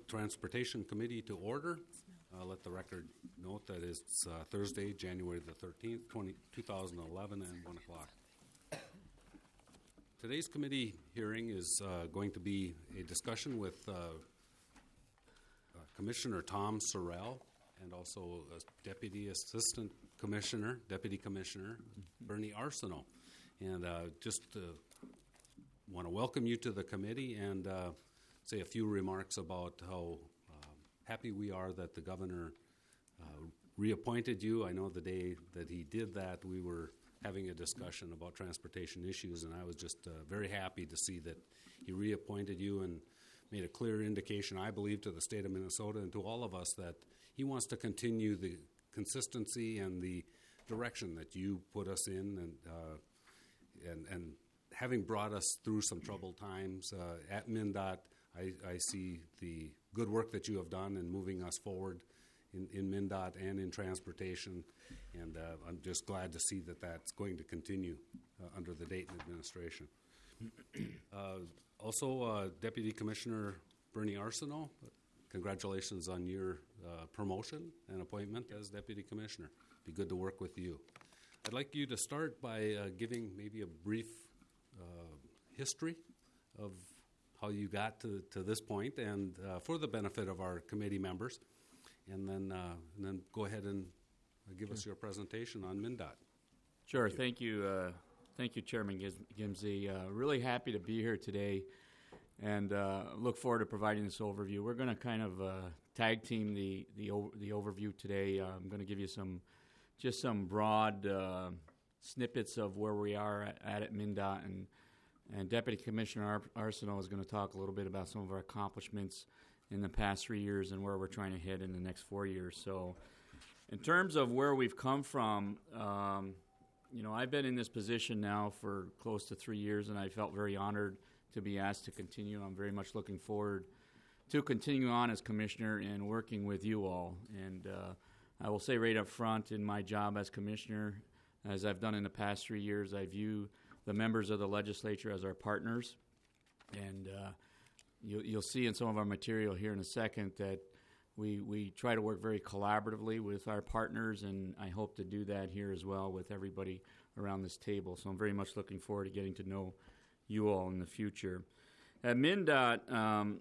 Transportation Committee to order. Let the record note that it's Thursday, January the 13th, 2011, and 1 o'clock. Today's committee hearing is going to be a discussion with Commissioner Tom Sorrell and also Deputy Commissioner Bernie Arsenault. And just want to welcome you to the committee and say a few remarks about how happy we are that the governor reappointed you. I know the day that he did that, we were having a discussion about transportation issues, and I was just very happy to see that he reappointed you and made a clear indication, I believe, to the state of Minnesota and to all of us that he wants to continue the consistency and the direction that you put us in, and having brought us through some troubled times at MnDOT, I see the good work that you have done in moving us forward in MnDOT and in transportation, and I'm just glad to see that that's going to continue under the Dayton administration. Also, Deputy Commissioner Bernie Arsenault, congratulations on your promotion and appointment as Deputy Commissioner. Be good to work with you. I'd like you to start by giving maybe a brief history of how you got to this point, and for the benefit of our committee members, and then go ahead and give us your presentation on MnDOT. Sure. Thank you, Chairman Gimsey. Really happy to be here today, and look forward to providing this overview. We're going to kind of tag team the overview today. I'm going to give you some broad snippets of where we are at MnDOT, and Deputy Commissioner Arsenault is going to talk a little bit about some of our accomplishments in the past 3 years and where we're trying to head in the next 4 years. So in terms of where we've come from, I've been in this position now for close to 3 years, and I felt very honored to be asked to continue. I'm very much looking forward to continuing on as Commissioner and working with you all. And I will say right up front, in my job as Commissioner, as I've done in the past 3 years, I view the members of the legislature as our partners. And you'll see in some of our material here in a second that we try to work very collaboratively with our partners, and I hope to do that here as well with everybody around this table. So I'm very much looking forward to getting to know you all in the future. At MnDOT,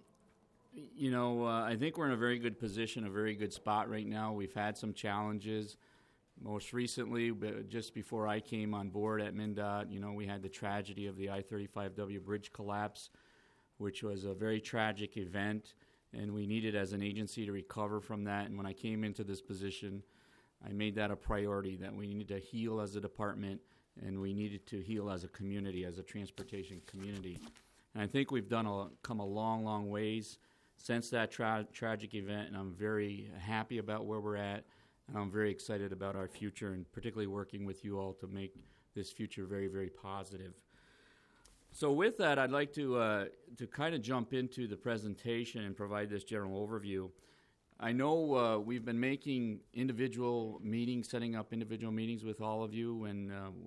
I think we're in a very good position, a very good spot right now. We've had some challenges. Most recently, just before I came on board at MnDOT, we had the tragedy of the I-35W bridge collapse, which was a very tragic event, and we needed as an agency to recover from that. And when I came into this position, I made that a priority, that we needed to heal as a department, and we needed to heal as a community, as a transportation community. And I think we've come a long, long ways since that tragic event, and I'm very happy about where we're at. And I'm very excited about our future, and particularly working with you all to make this future very, very positive. So with that, I'd like to kind of jump into the presentation and provide this general overview. I know we've been making individual meetings, setting up individual meetings with all of you, and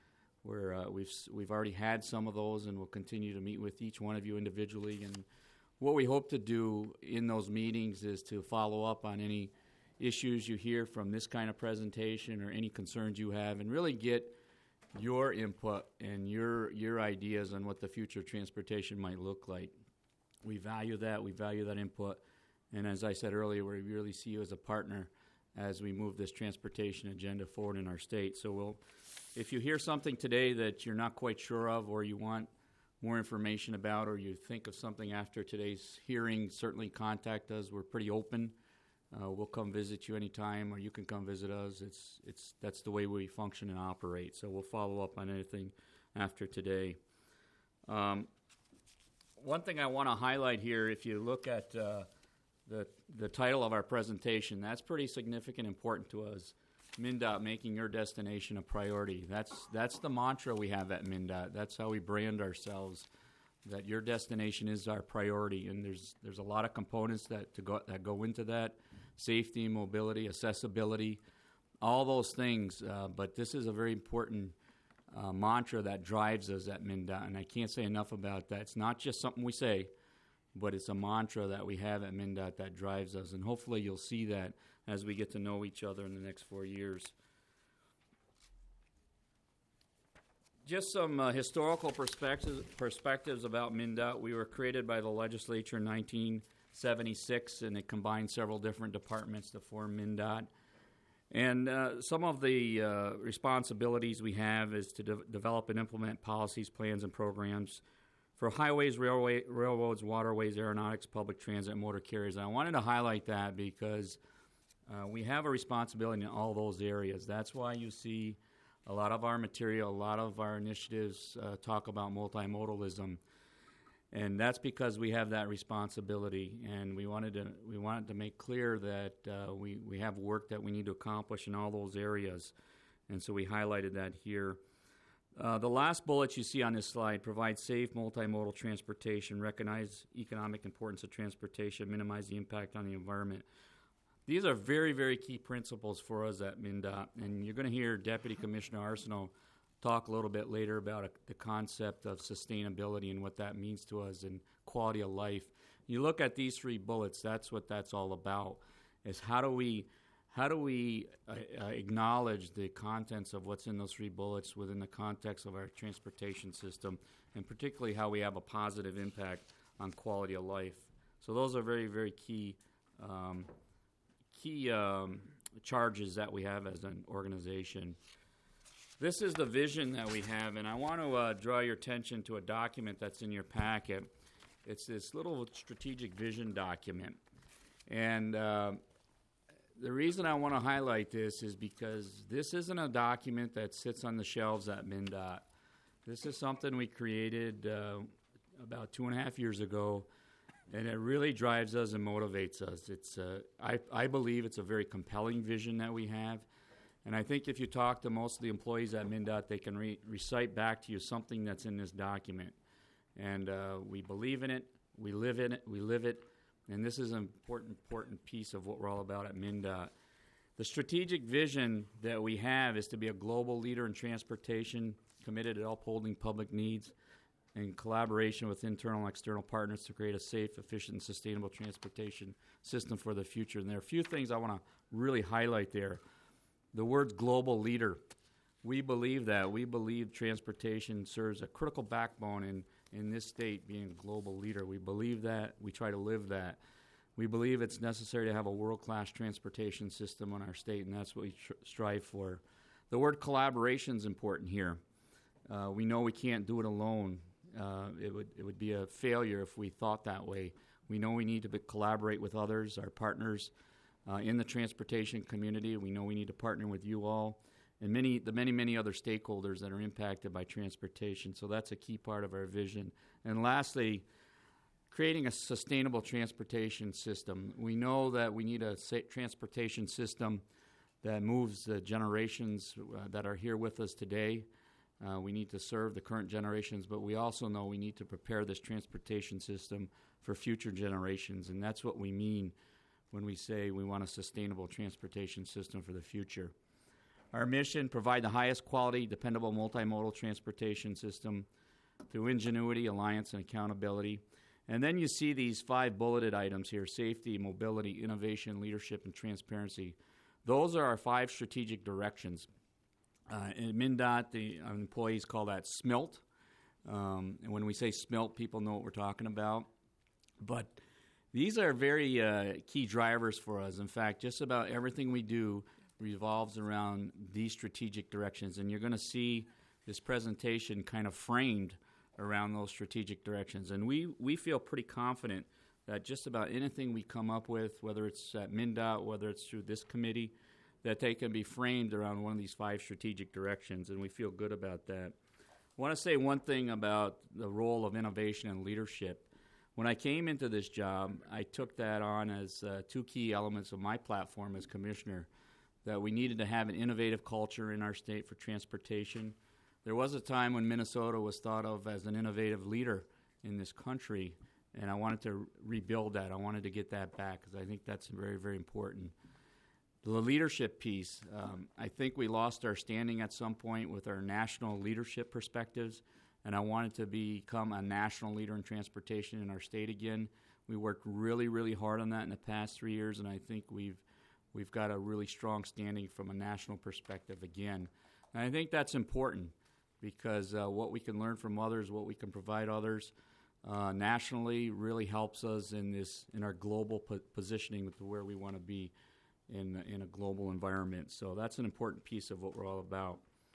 we've already had some of those, and we'll continue to meet with each one of you individually. And what we hope to do in those meetings is to follow up on any issues you hear from this kind of presentation or any concerns you have, and really get your input and your ideas on what the future of transportation might look like. We value that. We value that input. And as I said earlier, we really see you as a partner as we move this transportation agenda forward in our state. So if you hear something today that you're not quite sure of, or you want more information about, or you think of something after today's hearing, certainly contact us. We're pretty open. We'll come visit you anytime, or you can come visit us. That's the way we function and operate. So we'll follow up on anything after today. One thing I want to highlight here, if you look at the title of our presentation, that's pretty significant, important to us. MnDOT, making your destination a priority. That's the mantra we have at MnDOT. That's how we brand ourselves, that your destination is our priority. And there's a lot of components that go into that: safety, mobility, accessibility, all those things. But this is a very important mantra that drives us at MnDOT, and I can't say enough about that. It's not just something we say. but it's a mantra that we have at MnDOT that drives us, and hopefully you'll see that as we get to know each other in the next 4 years. Just some historical perspectives about MnDOT. We were created by the legislature in 1976, and it combined several different departments to form MnDOT. And some of the responsibilities we have is to develop and implement policies, plans, and programs for highways, railroads, waterways, aeronautics, public transit, and motor carriers. And I wanted to highlight that because we have a responsibility in all those areas. That's why you see a lot of our material, a lot of our initiatives talk about multimodalism. And that's because we have that responsibility, and we wanted to make clear that we have work that we need to accomplish in all those areas, and so we highlighted that here. The last bullet you see on this slide: provide safe multimodal transportation, recognize economic importance of transportation, minimize the impact on the environment. These are very, very key principles for us at MnDOT, and you're going to hear Deputy Commissioner Arsenault talk a little bit later about the concept of sustainability and what that means to us and quality of life. You look at these 3 bullets, that's what that's all about, is how do we acknowledge the contents of what's in those 3 bullets within the context of our transportation system, and particularly how we have a positive impact on quality of life. So those are very, very key charges that we have as an organization. This is the vision that we have, and I want to draw your attention to a document that's in your packet. It's this little strategic vision document. And the reason I want to highlight this is because this isn't a document that sits on the shelves at MnDOT. This is something we created about 2.5 years ago, and it really drives us and motivates us. I believe it's a very compelling vision that we have. And I think if you talk to most of the employees at MnDOT, they can recite back to you something that's in this document. And we believe in it, we live it, and this is an important piece of what we're all about at MnDOT. The strategic vision that we have is to be a global leader in transportation, committed to upholding public needs, in collaboration with internal and external partners to create a safe, efficient, and sustainable transportation system for the future. And there are a few things I want to really highlight there. The word global leader, we believe that. We believe transportation serves a critical backbone in this state being a global leader. We believe that. We try to live that. We believe it's necessary to have a world-class transportation system in our state, and that's what we strive for. The word collaboration is important here. We know we can't do it alone. It would be a failure if we thought that way. We know we need to collaborate with others, our partners, in the transportation community. We know we need to partner with you all and many other stakeholders that are impacted by transportation. So that's a key part of our vision. And lastly, creating a sustainable transportation system. We know that we need a transportation system that moves the generations that are here with us today. We need to serve the current generations, but we also know we need to prepare this transportation system for future generations, and that's what we mean when we say we want a sustainable transportation system for the future. Our mission: provide the highest quality, dependable, multimodal transportation system through ingenuity, alliance, and accountability. And then you see these 5 bulleted items here: safety, mobility, innovation, leadership, and transparency. Those are our 5 strategic directions. In MnDOT, the employees call that SMILT. And when we say SMILT, people know what we're talking about. But these are very key drivers for us. In fact, just about everything we do revolves around these strategic directions. And you're going to see this presentation kind of framed around those strategic directions. And we feel pretty confident that just about anything we come up with, whether it's at MnDOT, whether it's through this committee, that they can be framed around one of these 5 strategic directions, and we feel good about that. I want to say one thing about the role of innovation and leadership. When I came into this job, I took that on as 2 key elements of my platform as commissioner, that we needed to have an innovative culture in our state for transportation. There was a time when Minnesota was thought of as an innovative leader in this country, and I wanted to rebuild that. I wanted to get that back because I think that's very, very important. The leadership piece, I think we lost our standing at some point with our national leadership perspectives, and I wanted to become a national leader in transportation in our state again. We worked really, really hard on that in the past 3 years, and I think we've got a really strong standing from a national perspective again. And I think that's important because what we can learn from others, what we can provide others nationally really helps us in our global positioning with where we want to be in a global environment. So that's an important piece of what we're all about.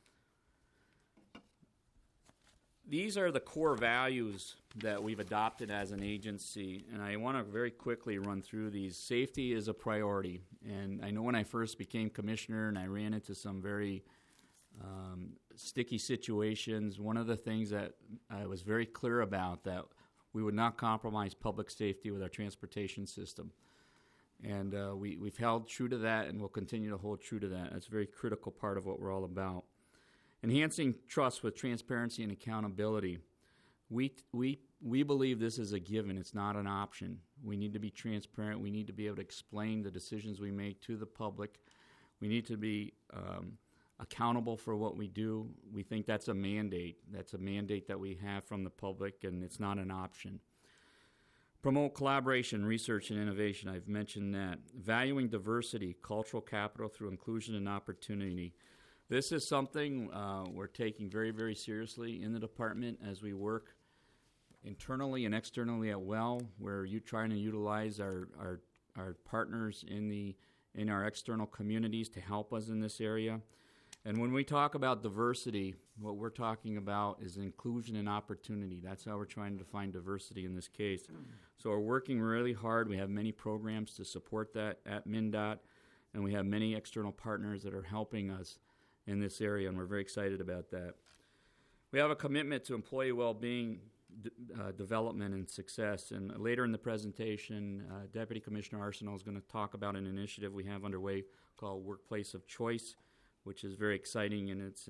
These are the core values that we've adopted as an agency, and I want to very quickly run through these. Safety is a priority, and I know when I first became commissioner and I ran into some very sticky situations, one of the things that I was very clear about that we would not compromise public safety with our transportation system. And we've held true to that, and we'll continue to hold true to that. That's a very critical part of what we're all about. Enhancing trust with transparency and accountability. We believe this is a given. It's not an option. We need to be transparent. We need to be able to explain the decisions we make to the public. We need to be accountable for what we do. We think that's a mandate. That's a mandate that we have from the public, and it's not an option. Promote collaboration, research, and innovation. I've mentioned that. Valuing diversity, cultural capital through inclusion and opportunity. This is something we're taking very, very seriously in the department as we work internally and externally at WELL. We're trying to utilize our partners in our external communities to help us in this area. And when we talk about diversity, what we're talking about is inclusion and opportunity. That's how we're trying to define diversity in this case. So we're working really hard. We have many programs to support that at MnDOT, and we have many external partners that are helping us in this area, and we're very excited about that. We have a commitment to employee well-being, development, and success. And later in the presentation, Deputy Commissioner Arsenault is going to talk about an initiative we have underway called Workplace of Choice, which is very exciting, and it's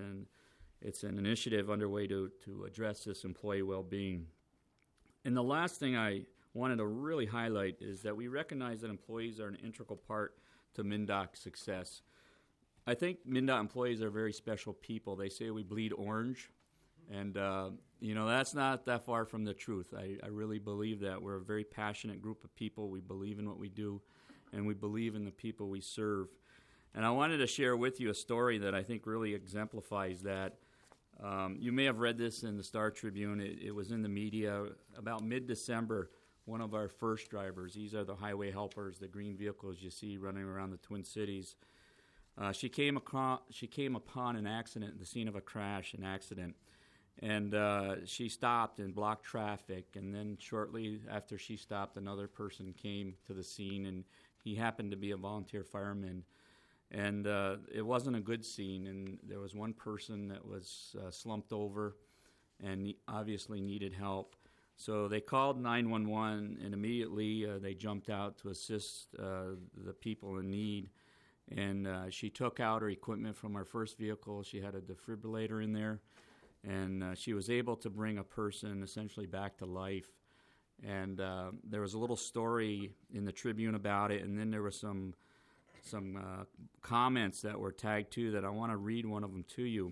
an initiative underway to address this employee well-being. And the last thing I wanted to really highlight is that we recognize that employees are an integral part to MnDOT's success. I think MnDOT employees are very special people. They say we bleed orange, and that's not that far from the truth. I really believe that. We're a very passionate group of people. We believe in what we do, and we believe in the people we serve. And I wanted to share with you a story that I think really exemplifies that. You may have read this in the Star Tribune. It was in the media. About mid-December, one of our first drivers, these are the highway helpers, the green vehicles you see running around the Twin Cities, she came upon an accident, the scene of a crash, an accident, and she stopped and blocked traffic. And then shortly after she stopped, another person came to the scene, and he happened to be a volunteer fireman. And it wasn't a good scene, and there was one person that was slumped over and obviously needed help. So they called 911, and immediately they jumped out to assist the people in need. And she took out her equipment from our first vehicle. She had a defibrillator in there, and she was able to bring a person essentially back to life. And there was a little story in the Tribune about it, and then there was some comments that were tagged too that I want to read one of them to you.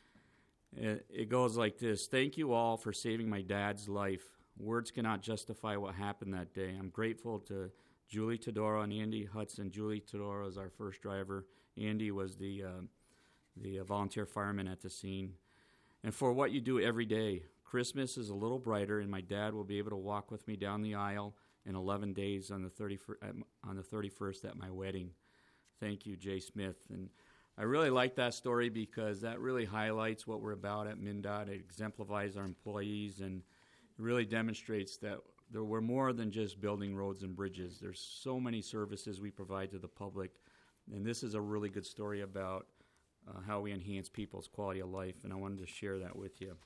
It goes like this: "Thank you all for saving my dad's life. Words cannot justify what happened that day. I'm grateful to Julie Todoro and Andy Hudson. Julie Todoro is our first driver. Andy was the volunteer fireman at the scene. And for what you do every day. Christmas is a little brighter, and my dad will be able to walk with me down the aisle in 11 days on the 31st at my wedding. Thank you, Jay Smith." And I really like that story because that really highlights what we're about at MnDOT. It exemplifies our employees and really demonstrates that we're more than just building roads and bridges. There's so many services we provide to the public, and this is a really good story about how we enhance people's quality of life, and I wanted to share that with you.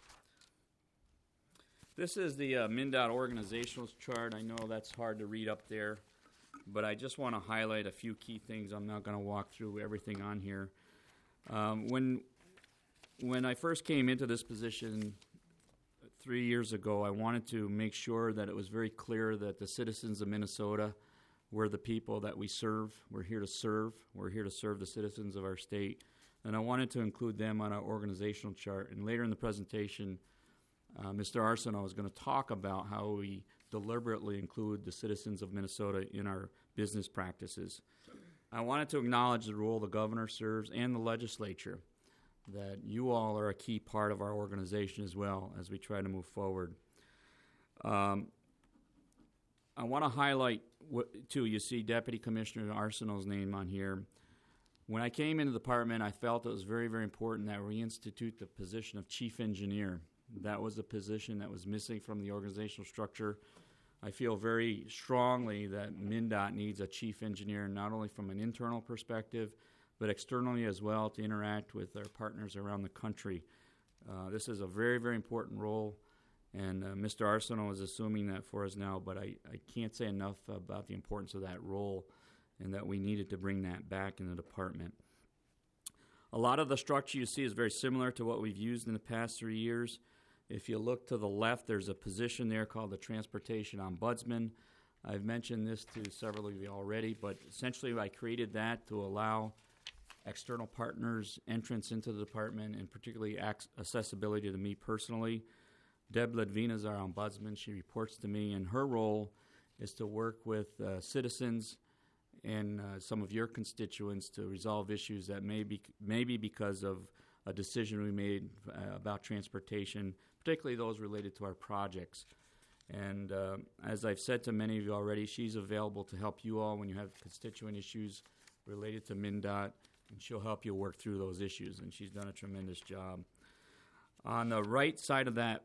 This is the MnDOT organizational chart. I know that's hard to read up there, but I just want to highlight a few key things. I'm not going to walk through everything on here. When I first came into this position 3 years ago, I wanted to make sure that it was very clear that the citizens of Minnesota were the people that we serve. We're here to serve. We're here to serve the citizens of our state. And I wanted to include them on our organizational chart. And later in the presentation, Mr. Arsenault is going to talk about how we deliberately include the citizens of Minnesota in our business practices. I wanted to acknowledge the role the governor serves and the legislature, that you all are a key part of our organization as well as we try to move forward. I want to highlight, too, you see Deputy Commissioner Arsenault's name on here. When I came into the department, I felt it was very, very important that we institute the position of Chief Engineer. That was a position that was missing from the organizational structure. I feel very strongly that MnDOT needs a chief engineer, not only from an internal perspective, but externally as well, to interact with our partners around the country. This is a very, very important role, and Mr. Arsenault is assuming that for us now, but I can't say enough about the importance of that role and that we needed to bring that back in the department. A lot of the structure you see is very similar to what we've used in the past 3 years. If you look to the left, there's a position there called the Transportation Ombudsman. I've mentioned this to several of you already, but essentially I created that to allow external partners entrance into the department and particularly accessibility to me personally. Deb Ledvina is our ombudsman. She reports to me, and her role is to work with citizens and some of your constituents to resolve issues that may be because of a decision we made about transportation, particularly those related to our projects. And as I've said to many of you already, she's available to help you all when you have constituent issues related to MnDOT, and she'll help you work through those issues, and she's done a tremendous job. On the right side of that,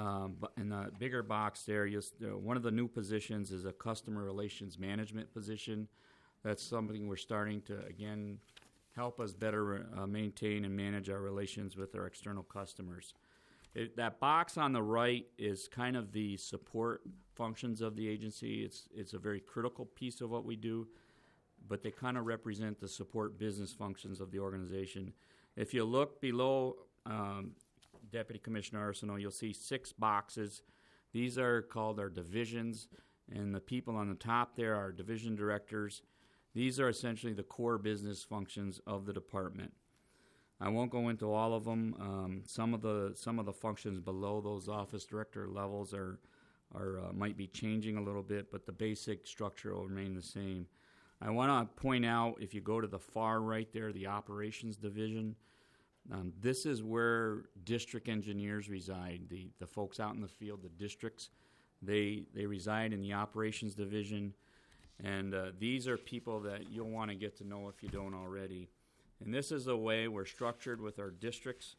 in the bigger box there, one of the new positions is a customer relations management position. That's something we're starting to, again, help us better maintain and manage our relations with our external customers. That box on the right is kind of the support functions of the agency. It's a very critical piece of what we do, but they kind of represent the support business functions of the organization. If you look below Deputy Commissioner Arsenault, you'll see 6 boxes. These are called our divisions, and the people on the top there are division directors. These are essentially the core business functions of the department. I won't go into all of them. Some of the functions below those office director levels might be changing a little bit, but the basic structure will remain the same. I want to point out, if you go to the far right there, the operations division, this is where district engineers reside. The folks out in the field, the districts, they reside in the operations division, and these are people that you'll want to get to know if you don't already. And this is the way we're structured with our districts.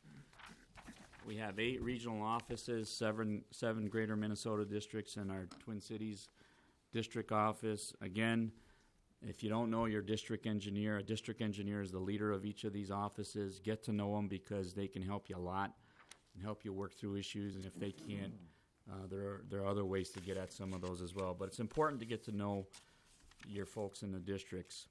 We have 8 regional offices, 7 greater Minnesota districts, and our Twin Cities district office. Again, if you don't know your district engineer, a district engineer is the leader of each of these offices. Get to know them because they can help you a lot and help you work through issues. And if they can't, there are other ways to get at some of those as well. But it's important to get to know your folks in the districts.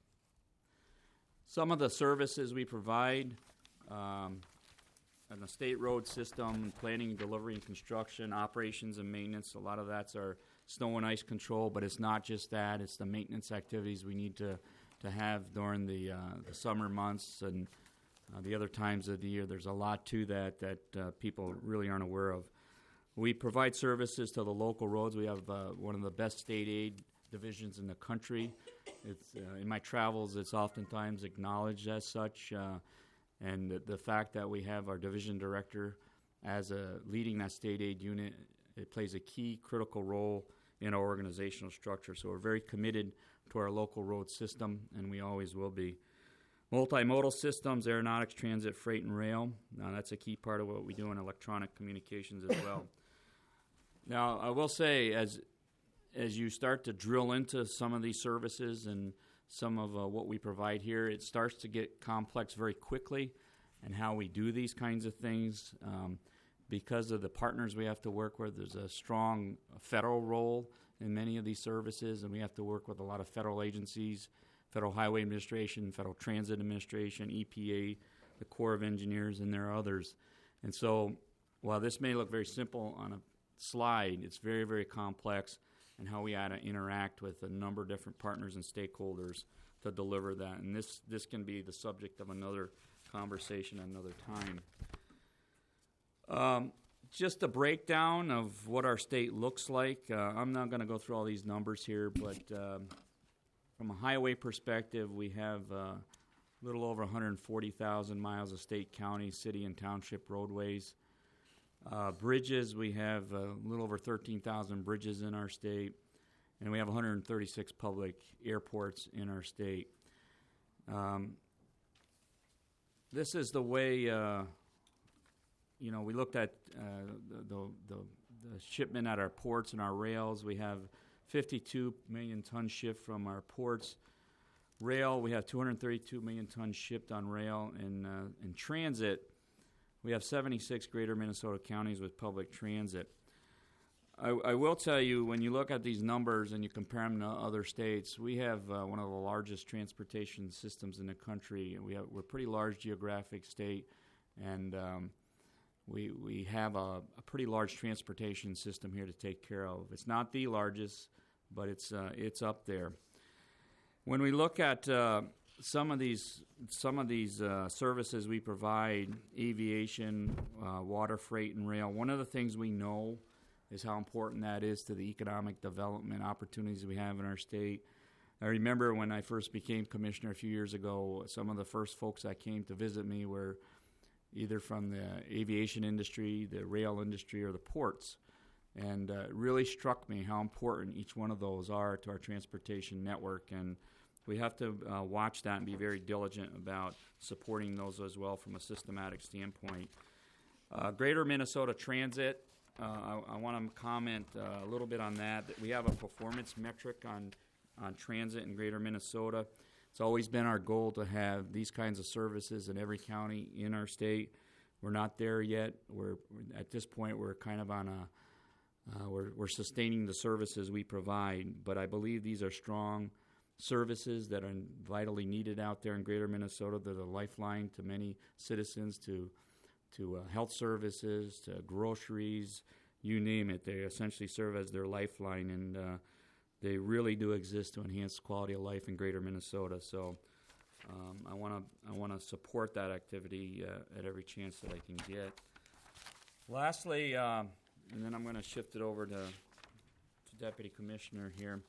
Some of the services we provide on the state road system, planning, delivery, and construction, operations and maintenance, a lot of that's our snow and ice control, but it's not just that. It's the maintenance activities we need to have during the summer months and the other times of the year. There's a lot to that people really aren't aware of. We provide services to the local roads. We have one of the best state aid divisions in the country. It's in my travels, it's oftentimes acknowledged as such, and the fact that we have our division director as leading that state aid unit, it plays a key critical role in our organizational structure. So we're very committed to our local road system, and we always will be. Multimodal systems, aeronautics, transit, freight, and rail. Now that's a key part of what we do in electronic communications as well. Now I will say, as you start to drill into some of these services and some of what we provide here, it starts to get complex very quickly, and how we do these kinds of things. Because of the partners we have to work with, there's a strong federal role in many of these services, and we have to work with a lot of federal agencies, Federal Highway Administration, Federal Transit Administration, EPA, the Corps of Engineers, and there are others. And so while this may look very simple on a slide, it's very, very complex, and how we ought to interact with a number of different partners and stakeholders to deliver that. And this can be the subject of another conversation another time. just a breakdown of what our state looks like. I'm not going to go through all these numbers here, but from a highway perspective, we have a little over 140,000 miles of state, county, city, and township roadways. Bridges, we have a little over 13,000 bridges in our state, and we have 136 public airports in our state. This is the way, we looked at the shipment at our ports and our rails. We have 52 million tons shipped from our ports. Rail, we have 232 million tons shipped on rail. In transit, we have 76 greater Minnesota counties with public transit. I will tell you, when you look at these numbers and you compare them to other states, we have one of the largest transportation systems in the country. We're a pretty large geographic state, and we have a pretty large transportation system here to take care of. It's not the largest, but it's up there. When we look at some of these services we provide, aviation, water, freight, and rail, one of the things we know is how important that is to the economic development opportunities we have in our state. I remember when I first became commissioner a few years ago, some of the first folks that came to visit me were either from the aviation industry, the rail industry, or the ports. And it really struck me how important each one of those are to our transportation network. And we have to watch that and be very diligent about supporting those as well from a systematic standpoint. Greater Minnesota Transit, I want to comment a little bit on that. We have a performance metric on transit in Greater Minnesota. It's always been our goal to have these kinds of services in every county in our state. We're not there yet. At this point, we're kind of on we're sustaining the services we provide, but I believe these are strong services that are vitally needed out there in Greater Minnesota. They're the lifeline to many citizens, to health services, to groceries, you name it. They essentially serve as their lifeline, and they really do exist to enhance quality of life in Greater Minnesota. So I want to support that activity at every chance that I can get. Lastly, and then I'm going to shift it over to Deputy Commissioner here.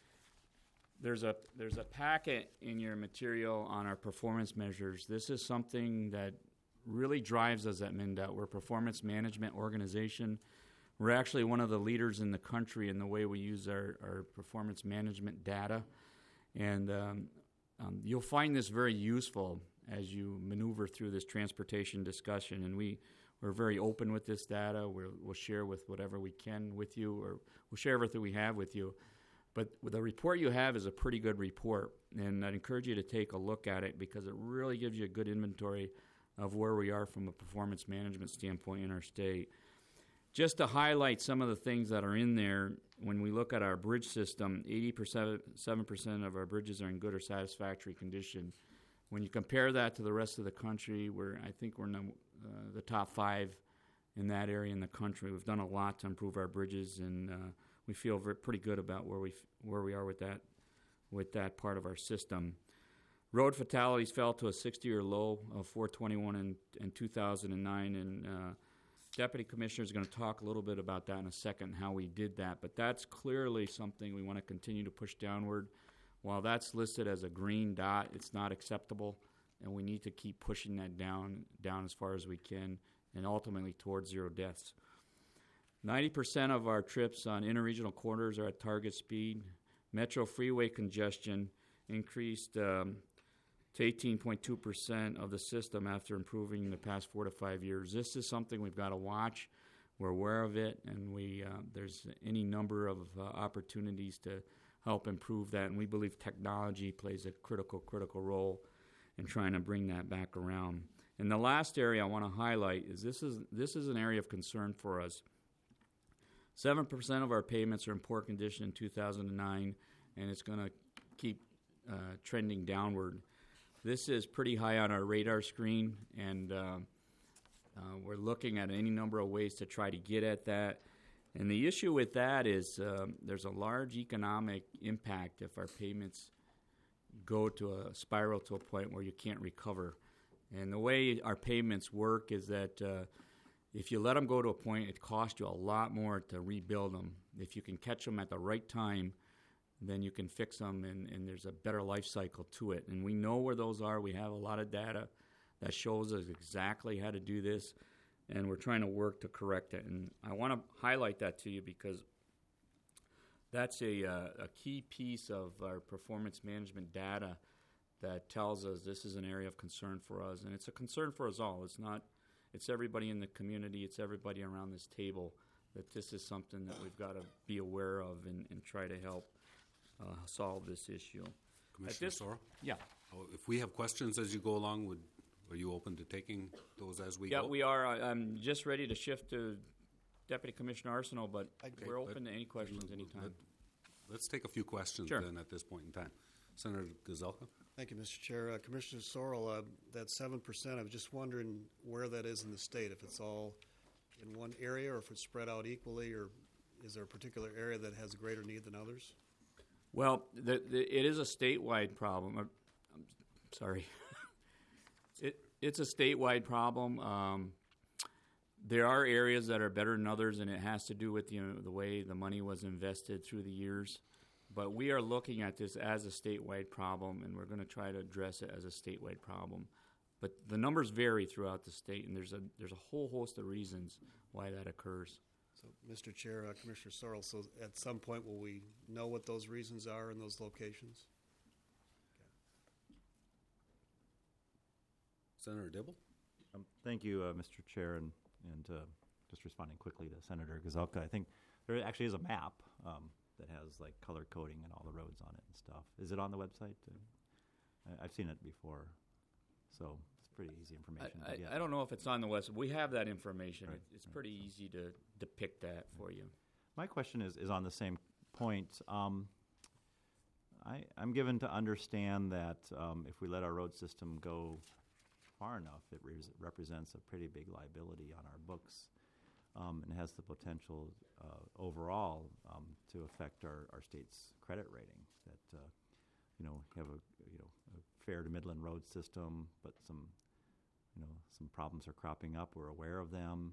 There's a packet in your material on our performance measures. This is something that really drives us at MnDOT. We're a performance management organization. We're actually one of the leaders in the country in the way we use our performance management data. And you'll find this very useful as you maneuver through this transportation discussion. And we're very open with this data. We'll share with whatever we can with you, or we'll share everything we have with you. But the report you have is a pretty good report, and I'd encourage you to take a look at it because it really gives you a good inventory of where we are from a performance management standpoint in our state. Just to highlight some of the things that are in there, when we look at our bridge system, 87% of our bridges are in good or satisfactory condition. When you compare that to the rest of the country, I think we're in the top 5 in that area in the country. We've done a lot to improve our bridges, and we feel pretty good about where we are with that part of our system. Road fatalities fell to a 60-year low of 421 in 2009, and Deputy Commissioner is going to talk a little bit about that in a second, how we did that. But that's clearly something we want to continue to push downward. While that's listed as a green dot, it's not acceptable, and we need to keep pushing that down as far as we can, and ultimately towards 0 deaths. 90% of our trips on interregional corridors are at target speed. Metro freeway congestion increased to 18.2% of the system after improving in the past 4 to 5 years. This is something we've got to watch. We're aware of it, and there's any number of opportunities to help improve that, and we believe technology plays a critical role in trying to bring that back around. And the last area I want to highlight is this is an area of concern for us. 7% of our payments are in poor condition in 2009, and it's going to keep trending downward. This is pretty high on our radar screen, and we're looking at any number of ways to try to get at that. And the issue with that is there's a large economic impact if our payments go to a spiral to a point where you can't recover. And the way our payments work is that if you let them go to a point, it costs you a lot more to rebuild them. If you can catch them at the right time, then you can fix them, and there's a better life cycle to it. And we know where those are. We have a lot of data that shows us exactly how to do this, and we're trying to work to correct it. And I want to highlight that to you because that's a key piece of our performance management data that tells us this is an area of concern for us, and it's a concern for us all. It's everybody in the community, it's everybody around this table, that this is something that we've got to be aware of and try to help solve this issue. Commissioner Sorrell? Yeah. If we have questions as you go along, are you open to taking those as we go? Yeah, we are. I'm just ready to shift to Deputy Commissioner Arsenault, but we're open to any questions anytime. Let's take a few questions then at this point in time. Senator Gazelka? Thank you, Mr. Chair. Commissioner Sorrell, that 7%, I was just wondering where that is in the state, if it's all in one area or if it's spread out equally, or is there a particular area that has a greater need than others? Well, it is a statewide problem. I'm sorry. It's a statewide problem. There are areas that are better than others, and it has to do with the way the money was invested through the years. But we are looking at this as a statewide problem, and we're going to try to address it as a statewide problem. But the numbers vary throughout the state, and there's a whole host of reasons why that occurs. So, Mr. Chair, Commissioner Sorrell, so at some point will we know what those reasons are in those locations? Senator Dibble? Thank you, Mr. Chair, and just responding quickly to Senator Gazelka, I think there actually is a map that has like color coding and all the roads on it and stuff. Is it on the website? I've seen it before, so it's pretty easy information to get. I don't know if it's on the website. We have that information. Right. It's pretty easy to depict that for you. My question is on the same point. I'm given to understand that if we let our road system go far enough, it represents a pretty big liability on our books, and has the potential overall to affect our state's credit rating. That have a fair to Midland road system, but some problems are cropping up. We're aware of them,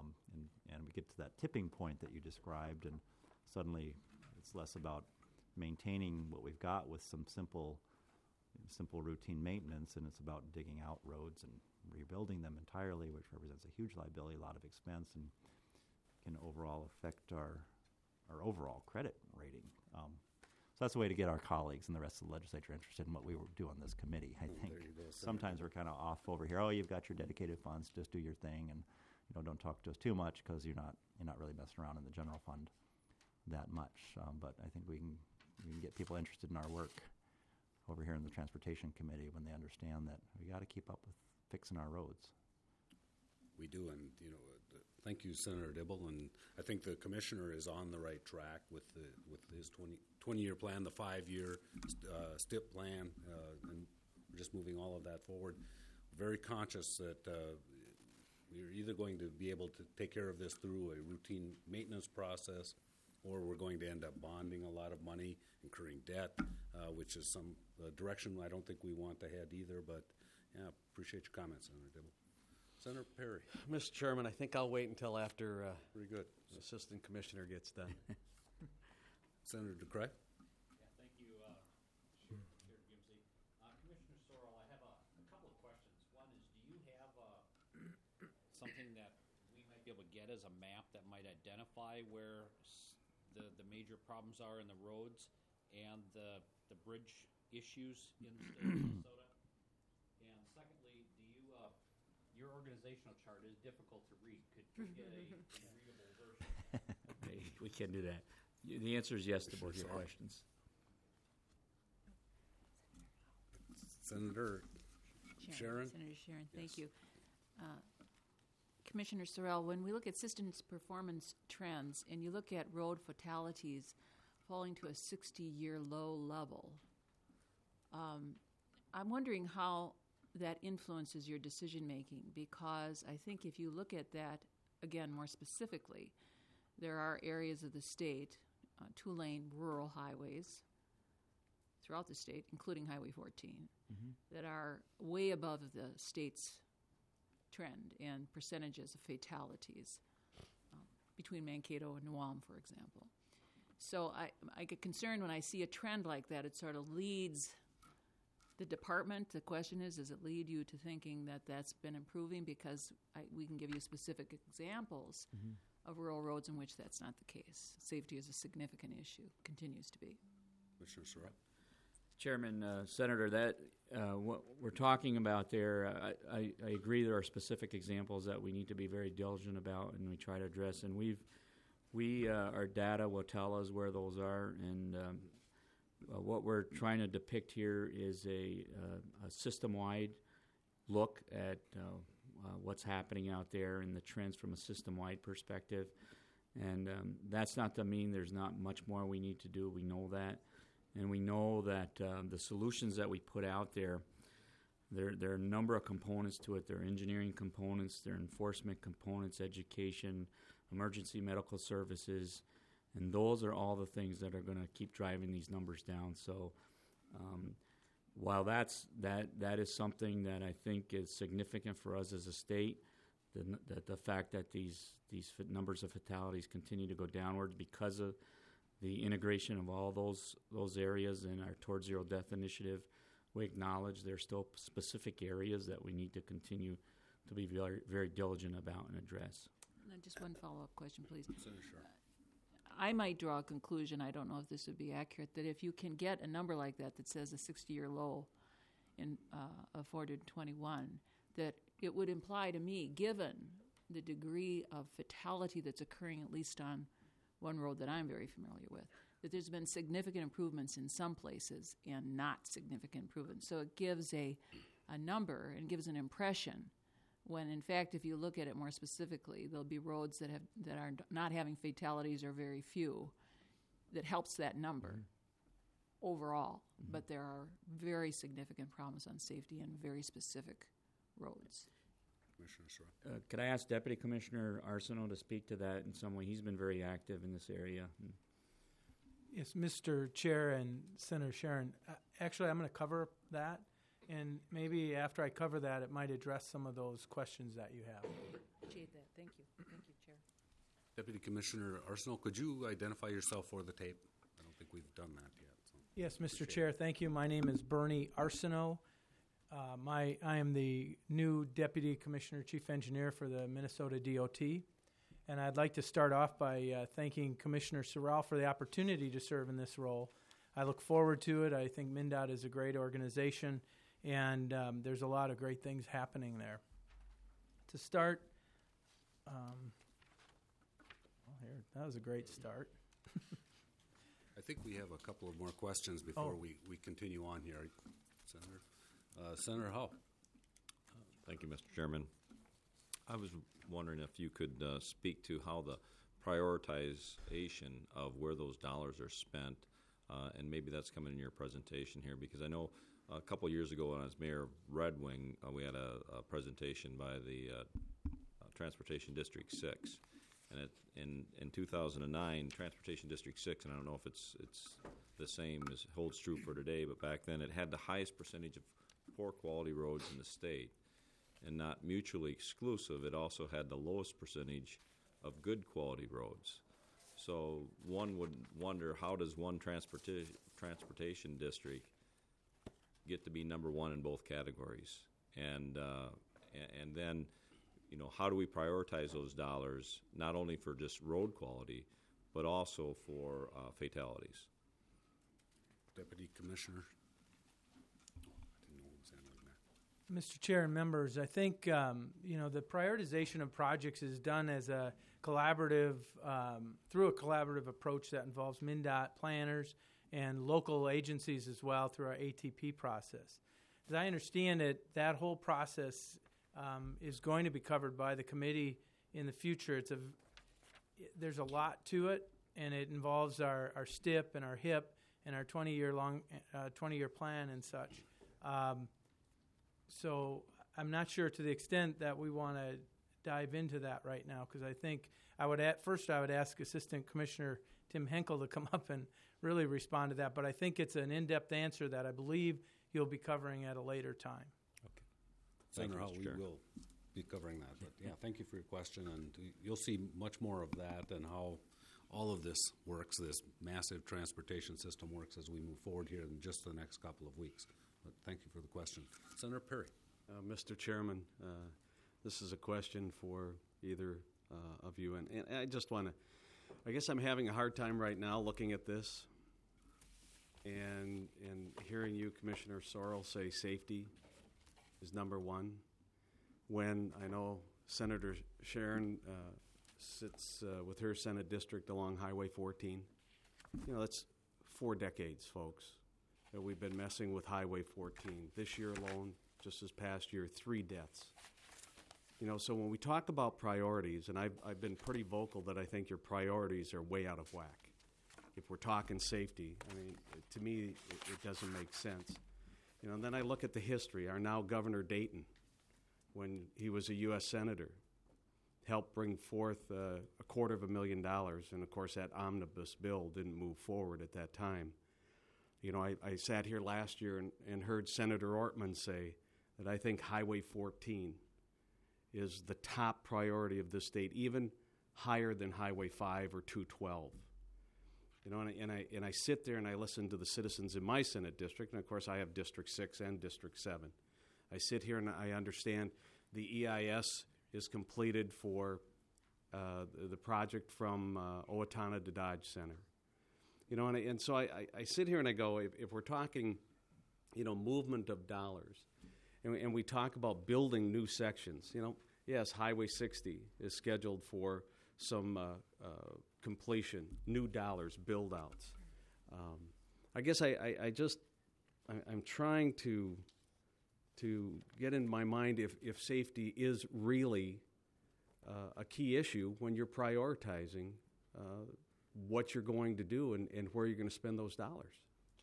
and we get to that tipping point that you described, and suddenly it's less about maintaining what we've got with some simple routine maintenance, and it's about digging out roads and rebuilding them entirely, which represents a huge liability, a lot of expense, and can overall affect our overall credit rating. So that's the way to get our colleagues and the rest of the legislature interested in what we do on this committee. I think sometimes we're kind of off over here. Oh, you've got your dedicated funds, just do your thing, and don't talk to us too much because you're not really messing around in the general fund that much. But I think we can get people interested in our work over here in the Transportation Committee when they understand that we got to keep up with fixing our roads. We do, and thank you, Senator Dibble, and I think the commissioner is on the right track with his 20-year plan, the 5-year STIP plan, and we're just moving all of that forward. Very conscious that we're either going to be able to take care of this through a routine maintenance process, or we're going to end up bonding a lot of money, incurring debt, which is some direction I don't think we want to head either. But yeah, appreciate your comments, Senator Dibble. Senator Perry. Mr. Chairman, I think I'll wait until after Very good. the Assistant Commissioner gets done. Senator DeCray. Yeah, thank you, Chair Gimsey. Commissioner Sorrell, I have a couple of questions. One is, do you have something that we might be able to get as a map that might identify where the major problems are in the roads and the bridge issues in the state of Minnesota? And secondly, your organizational chart is difficult to read. Could you get a readable version? Okay, we can do that. The answer is yes to both your questions. Senator Sharon. Senator Sharon, thank Yes. you. Commissioner Sorrell, when we look at systems performance trends and you look at road fatalities falling to a 60-year low level, I'm wondering how that influences your decision-making, because I think if you look at that, again, more specifically, there are areas of the state, 2-lane rural highways throughout the state, including Highway 14, that are way above the state's trend and percentages of fatalities between Mankato and New Ulm, for example. So I get concerned when I see a trend like that. It sort of leads the department. The question is, does it lead you to thinking that that's been improving? Because we can give you specific examples of rural roads in which that's not the case. Safety is a significant issue, continues to be. Commissioner Sorrell. Chairman, Senator, that what we're talking about there, I agree there are specific examples that we need to be very diligent about and we try to address. And our data will tell us where those are. And what we're trying to depict here is a system-wide look at what's happening out there and the trends from a system-wide perspective. And that's not to mean there's not much more we need to do. We know that. And we know that the solutions that we put out there, there are a number of components to it. There are engineering components, there are enforcement components, education, emergency medical services, and those are all the things that are going to keep driving these numbers down. So while that is something that I think is significant for us as a state, the fact that these numbers of fatalities continue to go downwards because of the integration of all those areas in our Towards Zero Death initiative, we acknowledge there are still specific areas that we need to continue to be very, very diligent about and address. And then just one follow-up question, please. Senator Sharp. I might draw a conclusion, I don't know if this would be accurate, that if you can get a number like that that says a 60-year low of 421, that it would imply to me, given the degree of fatality that's occurring at least on one road that I'm very familiar with, that there's been significant improvements in some places and not significant improvements. So it gives a number and gives an impression when, in fact, if you look at it more specifically, there'll be roads that are not having fatalities or very few that helps that number overall. But there are very significant problems on safety in very specific roads. Commissioner Sorrell. Could I ask Deputy Commissioner Arsenault to speak to that in some way? He's been very active in this area. Yes, Mr. Chair and Senator Sharon. Actually, I'm going to cover that, and maybe after I cover that, it might address some of those questions that you have. Appreciate that. Thank you. Thank you, Chair. Deputy Commissioner Arsenault, could you identify yourself for the tape? I don't think we've done that yet. So Yes, Mr. Chair, thank you. My name is Bernie Arsenault. I am the new Deputy Commissioner Chief Engineer for the Minnesota DOT, and I'd like to start off by thanking Commissioner Sorrell for the opportunity to serve in this role. I look forward to it. I think MnDOT is a great organization, and there's a lot of great things happening there. To start, that was a great start. I think we have a couple of more questions before we continue on here, Senator. Senator Howe. Thank you, Mr. Chairman. I was wondering if you could speak to how the prioritization of where those dollars are spent, and maybe that's coming in your presentation here, because I know a couple years ago when I was mayor of Red Wing, we had a presentation by the Transportation District 6. And in 2009, Transportation District 6, and I don't know if it's the same as holds true for today, but back then it had the highest percentage of poor quality roads in the state. And not mutually exclusive, it also had the lowest percentage of good quality roads. So one would wonder, how does one transportation district get to be number one in both categories? And then, you know, how do we prioritize those dollars, not only for just road quality, but also for fatalities? Deputy Commissioner. I didn't know what was happening there. Mr. Chair and members, I think the prioritization of projects is done as a collaborative, through a collaborative approach that involves MnDOT planners and local agencies as well through our ATP process. As I understand it, that whole process is going to be covered by the committee in the future. There's a lot to it, and it involves our STIP and our HIP and our 20-year plan and such. So I'm not sure to the extent that we want to dive into that right now, because I think I would ask Assistant Commissioner Tim Henkel to come up and really respond to that. But I think it's an in-depth answer that I believe you'll be covering at a later time. Senator Howe, we be covering that. But yeah, thank you for your question, and you'll see much more of that and how all of this works, this massive transportation system works as we move forward here in just the next couple of weeks. But thank you for the question. Senator Perry. Mr. Chairman, this is a question for either of you, and I just want to, I guess I'm having a hard time right now looking at this and hearing you, Commissioner Sorrell, say safety is number one, when I know Senator Sharon sits with her Senate district along Highway 14. You know, that's 4 decades, folks, that we've been messing with Highway 14. This year alone, just this past year, 3 deaths. You know, so when we talk about priorities, and I've been pretty vocal that I think your priorities are way out of whack. If we're talking safety, I mean, to me, it doesn't make sense. You know, and then I look at the history. Our now Governor Dayton, when he was a U.S. Senator, helped bring forth $250,000, and of course that omnibus bill didn't move forward at that time. You know, I sat here last year and heard Senator Ortman say that I think Highway 14 is the top priority of this state, even higher than Highway 5 or 212. You know, and I sit there and I listen to the citizens in my Senate district, and of course I have District 6 and District 7. I sit here and I understand the EIS is completed for the project from Owatonna to Dodge Center. You know, and so I sit here and I go, if we're talking, you know, movement of dollars, and we talk about building new sections, you know, yes, Highway 60 is scheduled for some completion, new dollars, build-outs. I guess I'm trying to get in my mind if safety is really a key issue when you're prioritizing what you're going to do and where you're going to spend those dollars.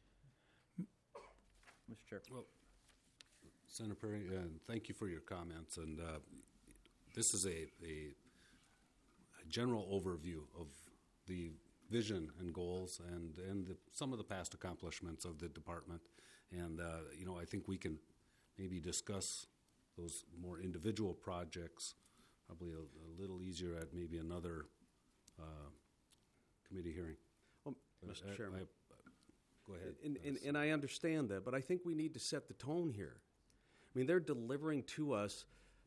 Mr. Chair. Well, Senator Perry, thank you for your comments. And this is a general overview of the vision and goals and some of the past accomplishments of the department. And, you know, I think we can maybe discuss those more individual projects probably a little easier at maybe another committee hearing. Well, Mr. Chairman. Go ahead. And I understand that, but I think we need to set the tone here. I mean, they're delivering to us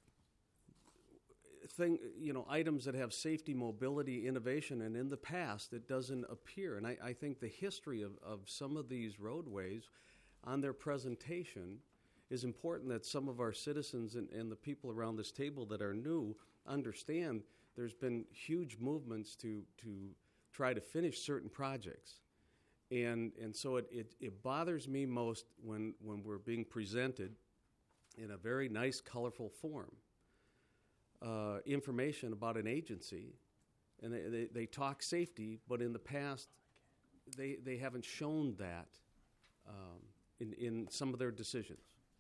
items that have safety, mobility, innovation, and in the past it doesn't appear. And I think the history of some of these roadways on their presentation is important, that some of our citizens and the people around this table that are new understand there's been huge movements to try to finish certain projects. And so it bothers me most when we're being presented in a very nice, colorful form information about an agency, and they talk safety, but in the past they haven't shown that in some of their decisions.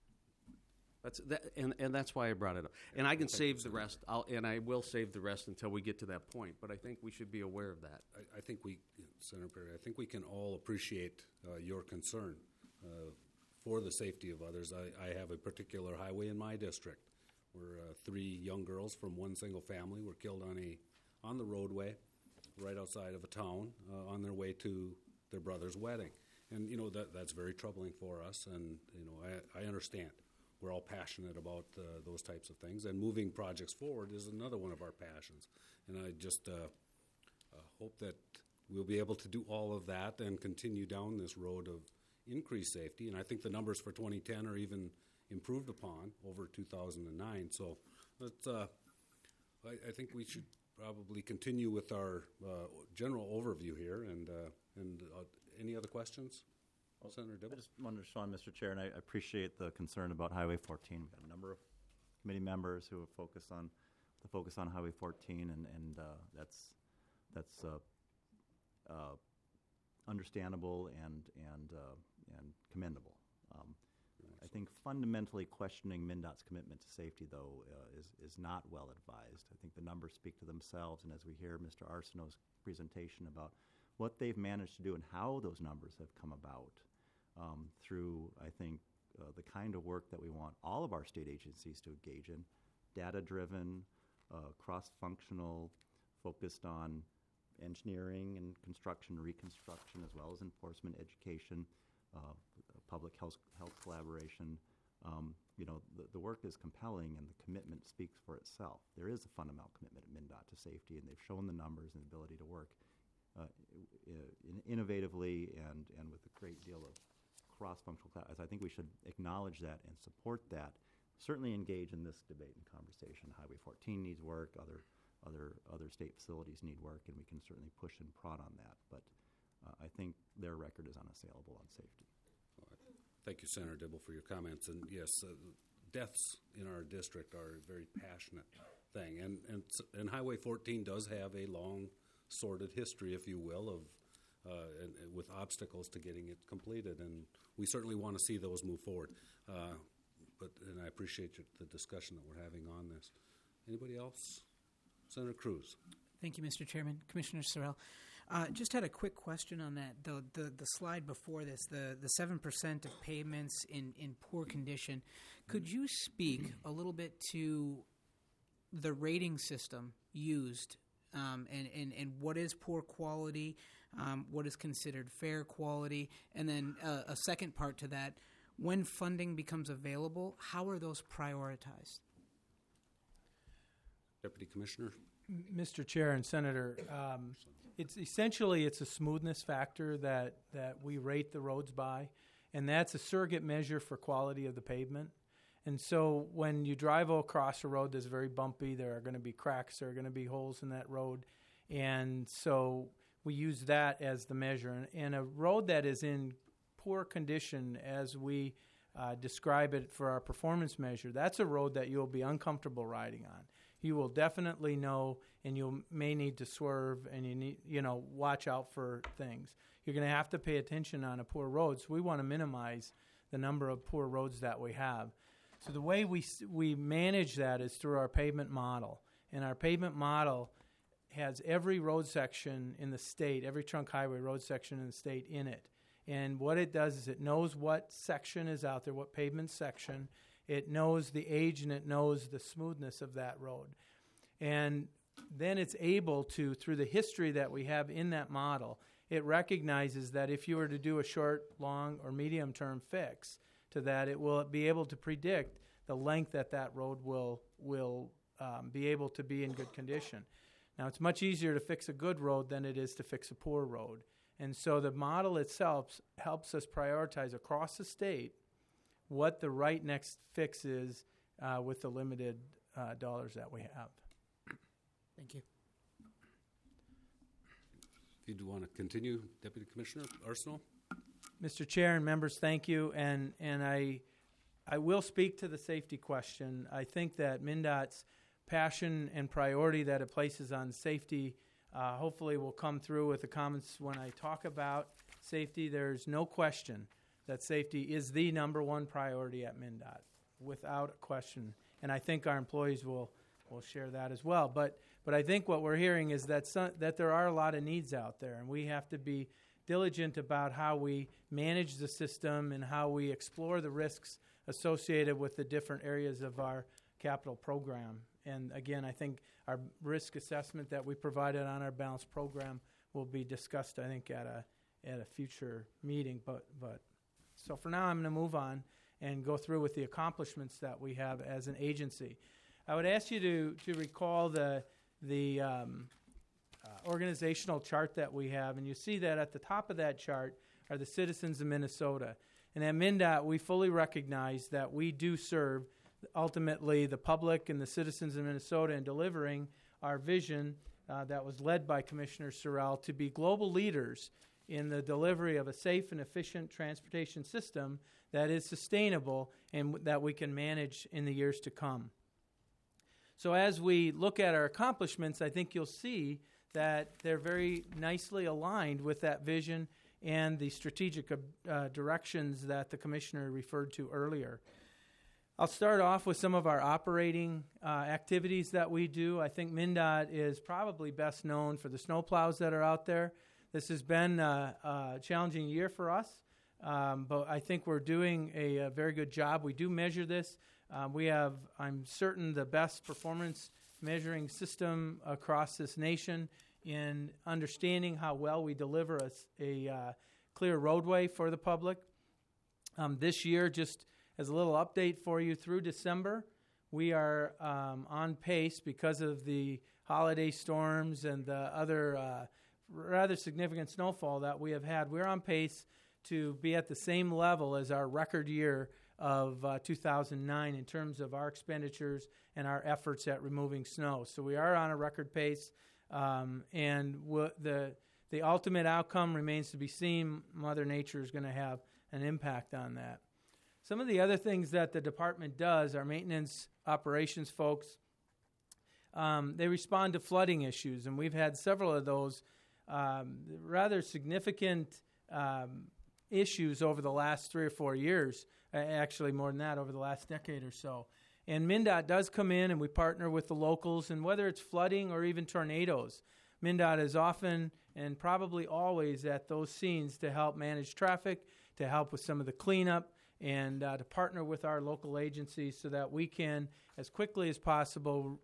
That's why I brought it up. And I can save the rest, I will save the rest until we get to that point, but I think we should be aware of that. I think Senator Perry, I think we can all appreciate your concern for the safety of others. I have a particular highway in my district where 3 young girls from one single family were killed on the roadway right outside of a town on their way to their brother's wedding. And, you know, that's very troubling for us, and, you know, I understand. We're all passionate about those types of things, and moving projects forward is another one of our passions. And I just hope that we'll be able to do all of that and continue down this road of increased safety. And I think the numbers for 2010 are even improved upon over 2009. So I think we should probably continue with our general overview here. And any other questions? Senator Dibble? I just want to respond, Mr. Chair, and I appreciate the concern about Highway 14. We've got a number of committee members who have focused on Highway 14, and that's understandable and commendable. I think fundamentally questioning MnDOT's commitment to safety, though, is not well advised. I think the numbers speak to themselves, and as we hear Mr. Arsenault's presentation about what they've managed to do and how those numbers have come about through, I think, the kind of work that we want all of our state agencies to engage in, data-driven, cross-functional, focused on engineering and construction, reconstruction, as well as enforcement, education, public health collaboration. The work is compelling and the commitment speaks for itself. There is a fundamental commitment at MnDOT to safety, and they've shown the numbers and the ability to work innovatively and with a great deal of cross-functional collaboration. I think we should acknowledge that and support that. Certainly engage in this debate and conversation. Highway 14 needs work. Other state facilities need work, and we can certainly push and prod on that. But I think their record is unassailable on safety. Thank you, Senator Dibble, for your comments. And yes, deaths in our district are a very passionate thing. And Highway 14 does have a long, sordid history, if you will, of and with obstacles to getting it completed. And we certainly want to see those move forward. And I appreciate the discussion that we're having on this. Anybody else? Senator Cruz. Thank you, Mr. Chairman. Commissioner Sorrell. Just had a quick question on that. The slide before this, the 7% of pavements in poor condition. Could you speak a little bit to the rating system used and what is poor quality, what is considered fair quality, and then a second part to that, when funding becomes available, how are those prioritized? Deputy Commissioner. Mr. Chair and Senator, it's a smoothness factor that we rate the roads by, and that's a surrogate measure for quality of the pavement. And so when you drive across a road that's very bumpy, there are going to be cracks, there are going to be holes in that road, and so we use that as the measure. And a road that is in poor condition, as we describe it for our performance measure, that's a road that you'll be uncomfortable riding on. You will definitely know, and you may need to swerve, and you need, watch out for things. You're going to have to pay attention on a poor road. So we want to minimize the number of poor roads that we have. So the way we manage that is through our pavement model, and our pavement model has every road section in the state, every trunk highway road section in the state in it. And what it does is it knows what section is out there, what pavement section. It knows the age and it knows the smoothness of that road. And then it's able to, through the history that we have in that model, it recognizes that if you were to do a short, long, or medium-term fix to that, it will be able to predict the length that road will be able to be in good condition. Now, it's much easier to fix a good road than it is to fix a poor road. And so the model itself helps us prioritize across the state what the right next fix is with the limited dollars that we have. Thank you. If you do want to continue, Deputy Commissioner Arsenault. Mr. Chair and members, thank you. And I will speak to the safety question. I think that MnDOT's passion and priority that it places on safety hopefully will come through with the comments when I talk about safety. There's no question that safety is the number one priority at MnDOT, without a question. And I think our employees will share that as well. But I think what we're hearing is that there are a lot of needs out there, and we have to be diligent about how we manage the system and how we explore the risks associated with the different areas of our capital program. And again, I think our risk assessment that we provided on our balanced program will be discussed, I think, at a future meeting. But so for now, I'm going to move on and go through with the accomplishments that we have as an agency. I would ask you to recall the organizational chart that we have, and you see that at the top of that chart are the citizens of Minnesota. And at MnDOT, we fully recognize that we do serve ultimately the public and the citizens of Minnesota in delivering our vision that was led by Commissioner Sorrell to be global leaders in the delivery of a safe and efficient transportation system that is sustainable and that we can manage in the years to come. So as we look at our accomplishments, I think you'll see that they're very nicely aligned with that vision and the strategic directions that the Commissioner referred to earlier. I'll start off with some of our operating activities that we do. I think MnDOT is probably best known for the snowplows that are out there. This has been a challenging year for us. but I think we're doing a very good job. We do measure this. We have, I'm certain, the best performance measuring system across this nation in understanding how well we deliver a clear roadway for the public. This year, just as a little update for you, through December, we are on pace because of the holiday storms and the other rather significant snowfall that we have had. We're on pace to be at the same level as our record year of 2009 in terms of our expenditures and our efforts at removing snow. So we are on a record pace, and the ultimate outcome remains to be seen. Mother Nature is going to have an impact on that. Some of the other things that the department does, our maintenance operations folks, they respond to flooding issues, and we've had several of those rather significant issues over the last 3 or 4 years, actually more than that, over the last decade or so. And MnDOT does come in, and we partner with the locals, and whether it's flooding or even tornadoes, MnDOT is often and probably always at those scenes to help manage traffic, to help with some of the cleanup, and to partner with our local agencies so that we can, as quickly as possible,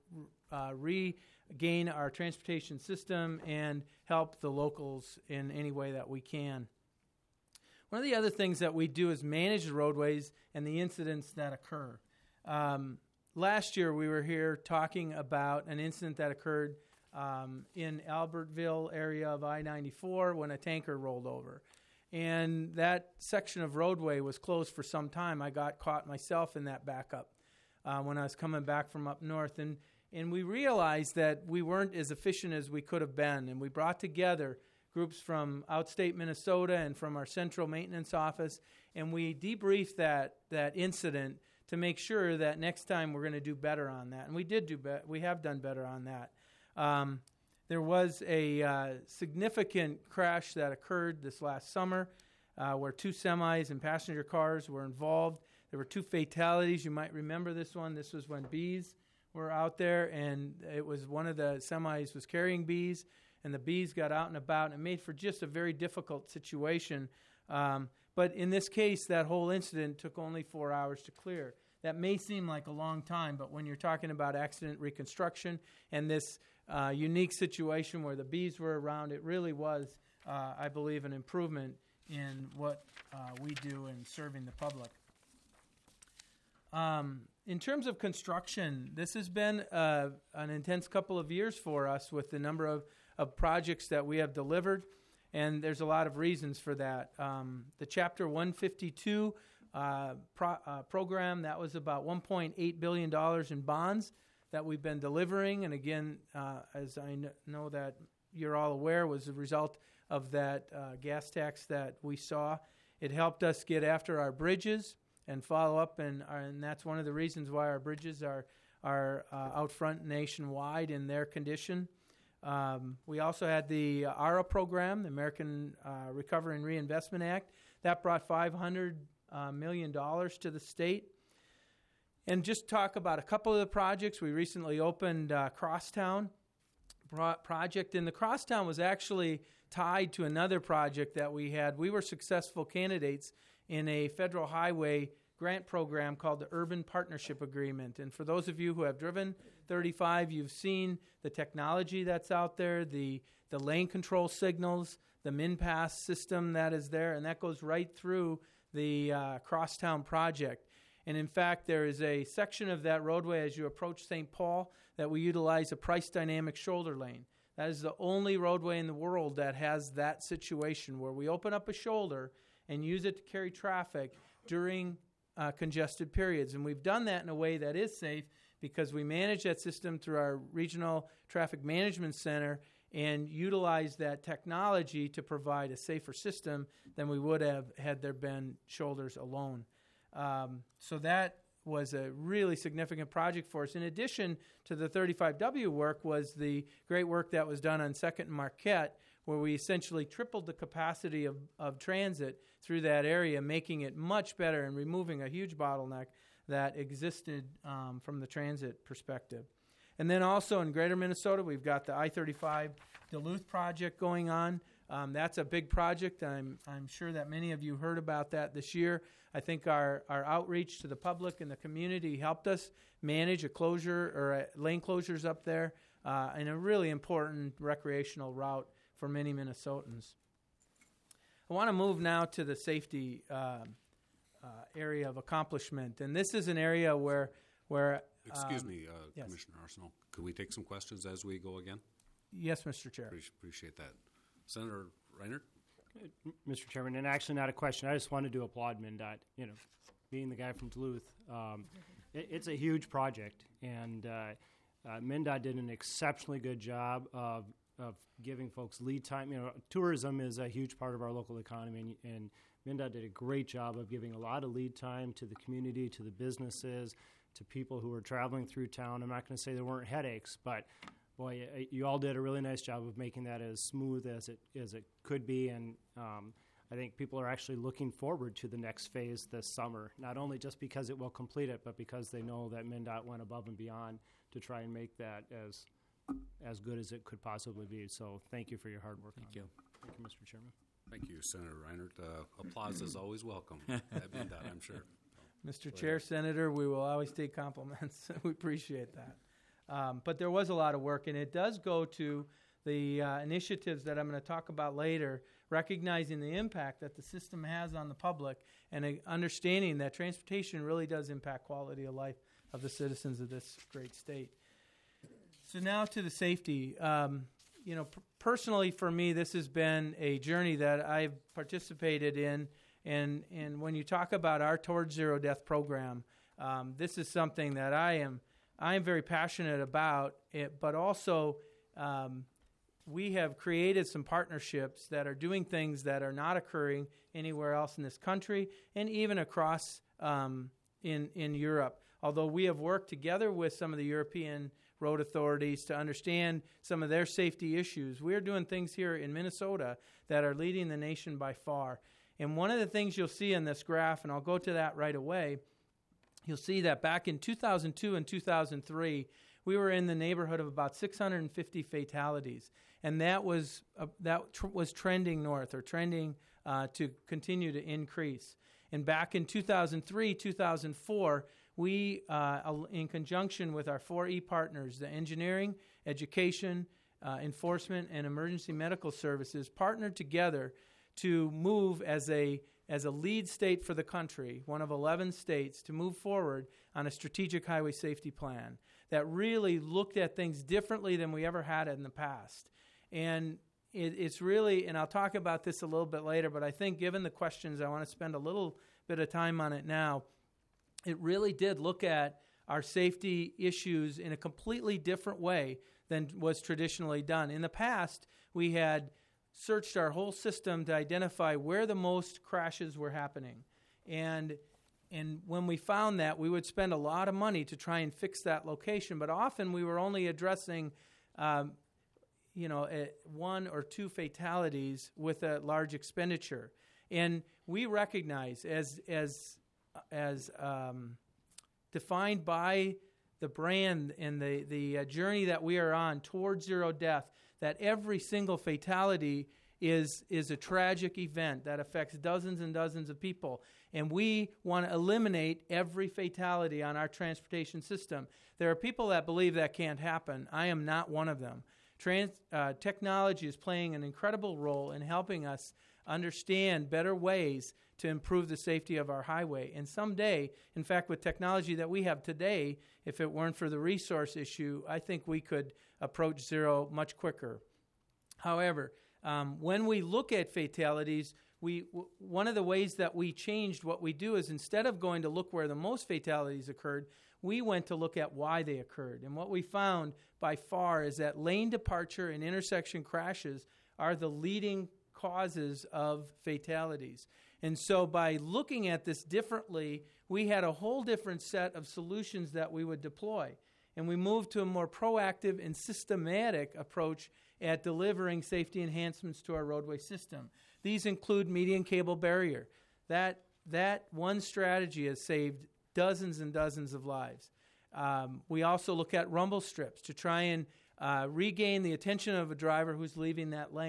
regain our transportation system and help the locals in any way that we can. One of the other things that we do is manage the roadways and the incidents that occur. Last year, we were here talking about an incident that occurred in Albertville area of I-94 when a tanker rolled over. And that section of roadway was closed for some time. I got caught myself in that backup when I was coming back from up north. And we realized that we weren't as efficient as we could have been. And we brought together groups from outstate Minnesota and from our central maintenance office, and we debriefed that incident to make sure that next time we're going to do better on that. And we did do better. We have done better on that. There was a significant crash that occurred this last summer where 2 semis and passenger cars were involved. There were 2 fatalities. You might remember this one. This was when bees were out there, and it was one of the semis was carrying bees, and the bees got out and about, and it made for just a very difficult situation. But in this case, that whole incident took only 4 hours to clear. That may seem like a long time, but when you're talking about accident reconstruction and this unique situation where the bees were around, it really was, I believe, an improvement in what we do in serving the public. In terms of construction, this has been an intense couple of years for us with the number of projects that we have delivered, and there's a lot of reasons for that. The Chapter 152 program, that was about $1.8 billion in bonds that we've been delivering, and again, as I know that you're all aware, was a result of that gas tax that we saw. It helped us get after our bridges and follow up, and that's one of the reasons why our bridges are out front nationwide in their condition. We also had the ARA program, the American Recovery and Reinvestment Act. That brought $500 million to the state. And just talk about a couple of the projects. We recently opened Crosstown project, and the Crosstown was actually tied to another project that we had. We were successful candidates in a federal highway grant program called the Urban Partnership Agreement. And for those of you who have driven 35, you've seen the technology that's out there, the lane control signals, the MinPass system that is there, and that goes right through the Crosstown project. And in fact, there is a section of that roadway as you approach St. Paul that we utilize a price dynamic shoulder lane. That is the only roadway in the world that has that situation where we open up a shoulder and use it to carry traffic during congested periods. And we've done that in a way that is safe because we manage that system through our Regional Traffic Management Center and utilize that technology to provide a safer system than we would have had there been shoulders alone. So that was a really significant project for us. In addition to the 35W work was the great work that was done on 2nd and Marquette, where we essentially tripled the capacity of transit through that area, making it much better and removing a huge bottleneck that existed from the transit perspective. And then also in Greater Minnesota, we've got the I-35 Duluth project going on. That's a big project. I'm sure that many of you heard about that this year. I think our outreach to the public and the community helped us manage a closure or lane closures up there and a really important recreational route for many Minnesotans. I want to move now to the safety area of accomplishment, and this is an area where Excuse me, yes. Commissioner Arsenault. Could we take some questions as we go again? Yes, Mr. Chair. Appreciate that. Senator Reinert? Mr. Chairman, and actually not a question. I just wanted to applaud MnDOT. Being the guy from Duluth, it's a huge project, and MnDOT did an exceptionally good job of giving folks lead time. Tourism is a huge part of our local economy, and MnDOT did a great job of giving a lot of lead time to the community, to the businesses, to people who are traveling through town. I'm not going to say there weren't headaches, but boy, you all did a really nice job of making that as smooth as it could be, and I think people are actually looking forward to the next phase this summer, not only just because it will complete it, but because they know that MnDOT went above and beyond to try and make that as good as it could possibly be. So thank you for your hard work. Thank you. Thank you, Mr. Chairman. Thank you, Senator Reinert. Applause is always welcome at MnDOT, I'm sure. Mr. Chair, Senator, we will always take compliments. We appreciate that. But there was a lot of work, and it does go to the initiatives that I'm going to talk about later, recognizing the impact that the system has on the public and understanding that transportation really does impact quality of life of the citizens of this great state. So now to the safety. Personally for me, this has been a journey that I've participated in. And when you talk about our Towards Zero Death program, this is something that I am very passionate about. But also, we have created some partnerships that are doing things that are not occurring anywhere else in this country, and even across in Europe. Although we have worked together with some of the European road authorities to understand some of their safety issues, we're doing things here in Minnesota that are leading the nation by far. And one of the things you'll see in this graph, and I'll go to that right away, you'll see that back in 2002 and 2003, we were in the neighborhood of about 650 fatalities. And that was trending north, or trending to continue to increase. And back in 2003, 2004, we, in conjunction with our 4E partners, the engineering, education, enforcement, and emergency medical services, partnered together to move as a lead state for the country, one of 11 states, to move forward on a strategic highway safety plan that really looked at things differently than we ever had in the past. And it's really, and I'll talk about this a little bit later, but I think given the questions, I want to spend a little bit of time on it now. It really did look at our safety issues in a completely different way than was traditionally done. In the past, we had searched our whole system to identify where the most crashes were happening. And when we found that, we would spend a lot of money to try and fix that location, but often we were only addressing one or two fatalities with a large expenditure. And we recognize, as defined by the brand and the journey that we are on towards zero death, that every single fatality is a tragic event that affects dozens and dozens of people. And we want to eliminate every fatality on our transportation system. There are people that believe that can't happen. I am not one of them. Technology is playing an incredible role in helping us understand better ways to improve the safety of our highway. And someday, in fact, with technology that we have today, if it weren't for the resource issue, I think we could approach zero much quicker. However, when we look at fatalities, one of the ways that we changed what we do is, instead of going to look where the most fatalities occurred, we went to look at why they occurred. And what we found by far is that lane departure and intersection crashes are the leading causes of fatalities. And so by looking at this differently, we had a whole different set of solutions that we would deploy. And we moved to a more proactive and systematic approach at delivering safety enhancements to our roadway system. These include median cable barrier. That one strategy has saved dozens and dozens of lives. We also look at rumble strips to try and regain the attention of a driver who's leaving that lane.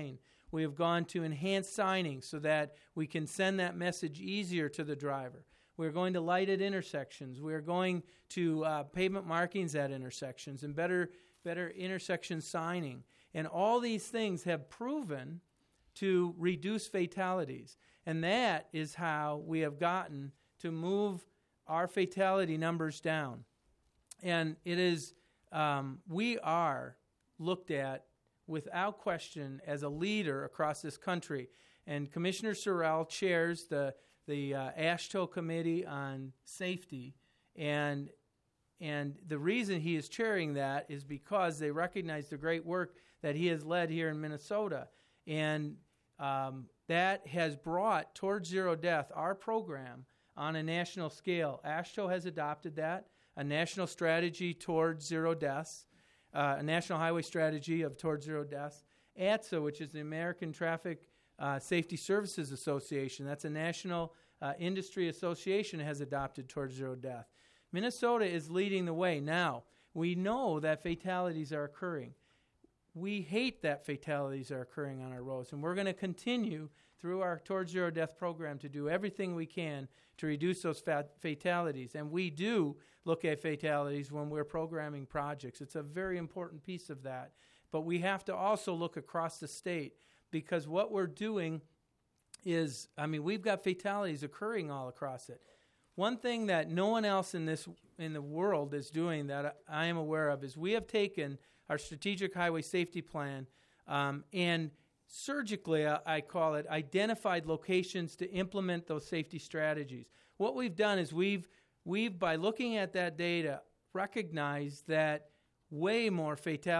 We have gone to enhanced signing so that we can send that message easier to the driver. We're going to lighted intersections. We're going to pavement markings at intersections and better intersection signing. And all these things have proven to reduce fatalities. And that is how we have gotten to move our fatality numbers down. And it is, we are looked at without question as a leader across this country. And Commissioner Sorrell chairs the AASHTO Committee on Safety. And the reason he is chairing that is because they recognize the great work that he has led here in Minnesota. And that has brought Towards Zero Death, our program, on a national scale. AASHTO has adopted that, a national strategy towards zero deaths, a national highway strategy of towards zero deaths. ATSA, which is the American Traffic Safety Services Association, that's a national industry association, has adopted towards zero death. Minnesota is leading the way. Now, we know that fatalities are occurring. We hate that fatalities are occurring on our roads, and we're going to continue through our Towards Zero Death program to do everything we can to reduce those fatalities. And we do look at fatalities when we're programming projects. It's a very important piece of that. But we have to also look across the state, because what we're doing is, we've got fatalities occurring all across it. One thing that no one else in the world is doing that I am aware of is we have taken our strategic highway safety plan and surgically, I call it, identified locations to implement those safety strategies. What we've done is we've by looking at that data, recognized that way more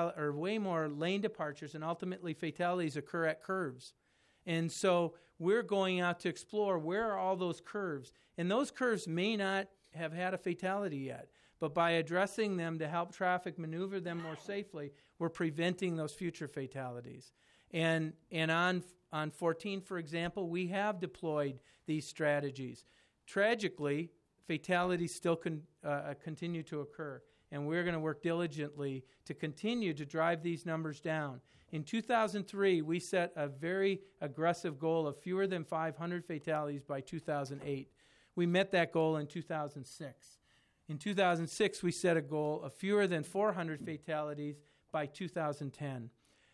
lane departures and ultimately fatalities occur at curves. And so we're going out to explore where are all those curves. And those curves may not have had a fatality yet, but by addressing them to help traffic maneuver them more safely, we're preventing those future fatalities. And on 14, for example, we have deployed these strategies. Tragically, fatalities still continue to occur, and we're going to work diligently to continue to drive these numbers down. In 2003, we set a very aggressive goal of fewer than 500 fatalities by 2008. We met that goal in 2006. In 2006, we set a goal of fewer than 400 fatalities by 2010.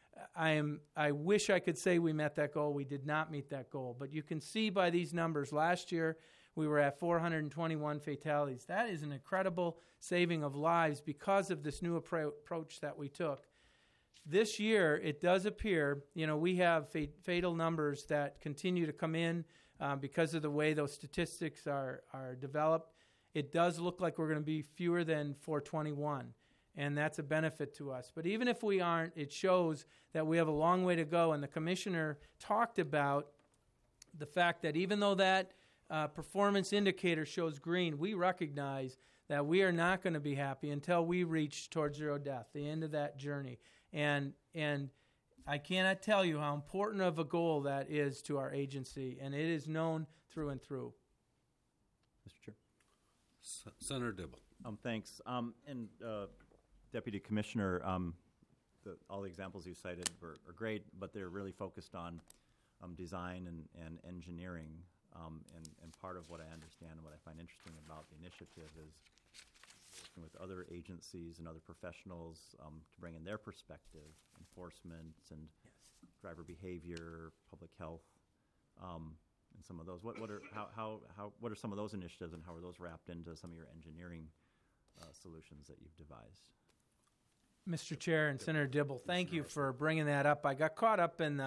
I wish I could say we met that goal. We did not meet that goal. But you can see by these numbers, last year we were at 421 fatalities. That is an incredible saving of lives because of this new approach that we took. This year, it does appear, we have fatal numbers that continue to come in because of the way those statistics are developed. It does look like we're going to be fewer than 421. And that's a benefit to us. But even if we aren't, it shows that we have a long way to go. And the commissioner talked about the fact that even though that performance indicator shows green, we recognize that we are not going to be happy until we reach Towards Zero Death, the end of that journey. And I cannot tell you how important of a goal that is to our agency, and it is known through and through. Mr. Chair. Senator Dibble. Thanks. Deputy Commissioner, all the examples you cited are great, but they're really focused on design and engineering. And part of what I understand and what I find interesting about the initiative is working with other agencies and other professionals to bring in their perspective, enforcement and driver behavior, public health, and some of those. What are some of those initiatives, and how are those wrapped into some of your engineering solutions that you've devised? Mr. Chair and Senator Dibble, thank you for bringing that up. I got caught up in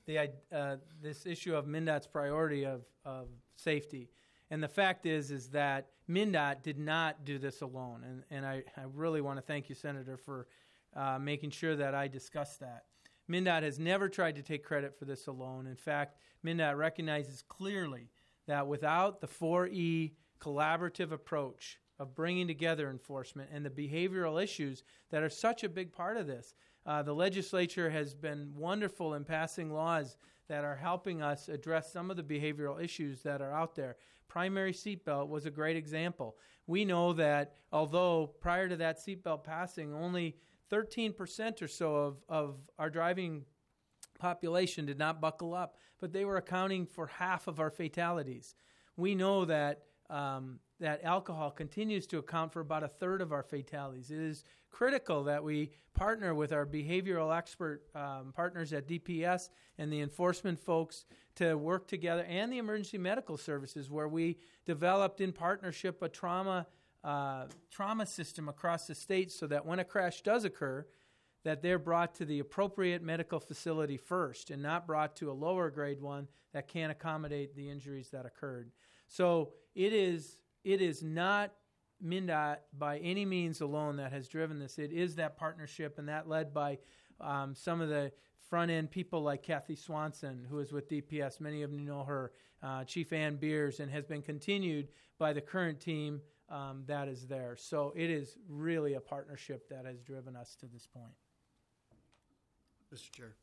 this issue of MnDOT's priority of safety. And the fact is that MnDOT did not do this alone. And I really want to thank you, Senator, for making sure that I discussed that. MnDOT has never tried to take credit for this alone. In fact, MnDOT recognizes clearly that without the 4E collaborative approach of bringing together enforcement and the behavioral issues that are such a big part of this, the legislature has been wonderful in passing laws that are helping us address some of the behavioral issues that are out there. Primary seatbelt was a great example. We know that although prior to that seatbelt passing, only 13% or so of our driving population did not buckle up, but they were accounting for half of our fatalities. We know that that alcohol continues to account for about a third of our fatalities. It is critical that we partner with our behavioral expert partners at DPS and the enforcement folks to work together, and the emergency medical services, where we developed in partnership a trauma system across the state, so that when a crash does occur, that they're brought to the appropriate medical facility first and not brought to a lower grade one that can't accommodate the injuries that occurred. So it is not MnDOT by any means alone that has driven this. It is that partnership, and that led by some of the front-end people like Kathy Swanson, who is with DPS. Many of you know her, Chief Ann Beers, and has been continued by the current team that is there. So it is really a partnership that has driven us to this point. Mr. Chair.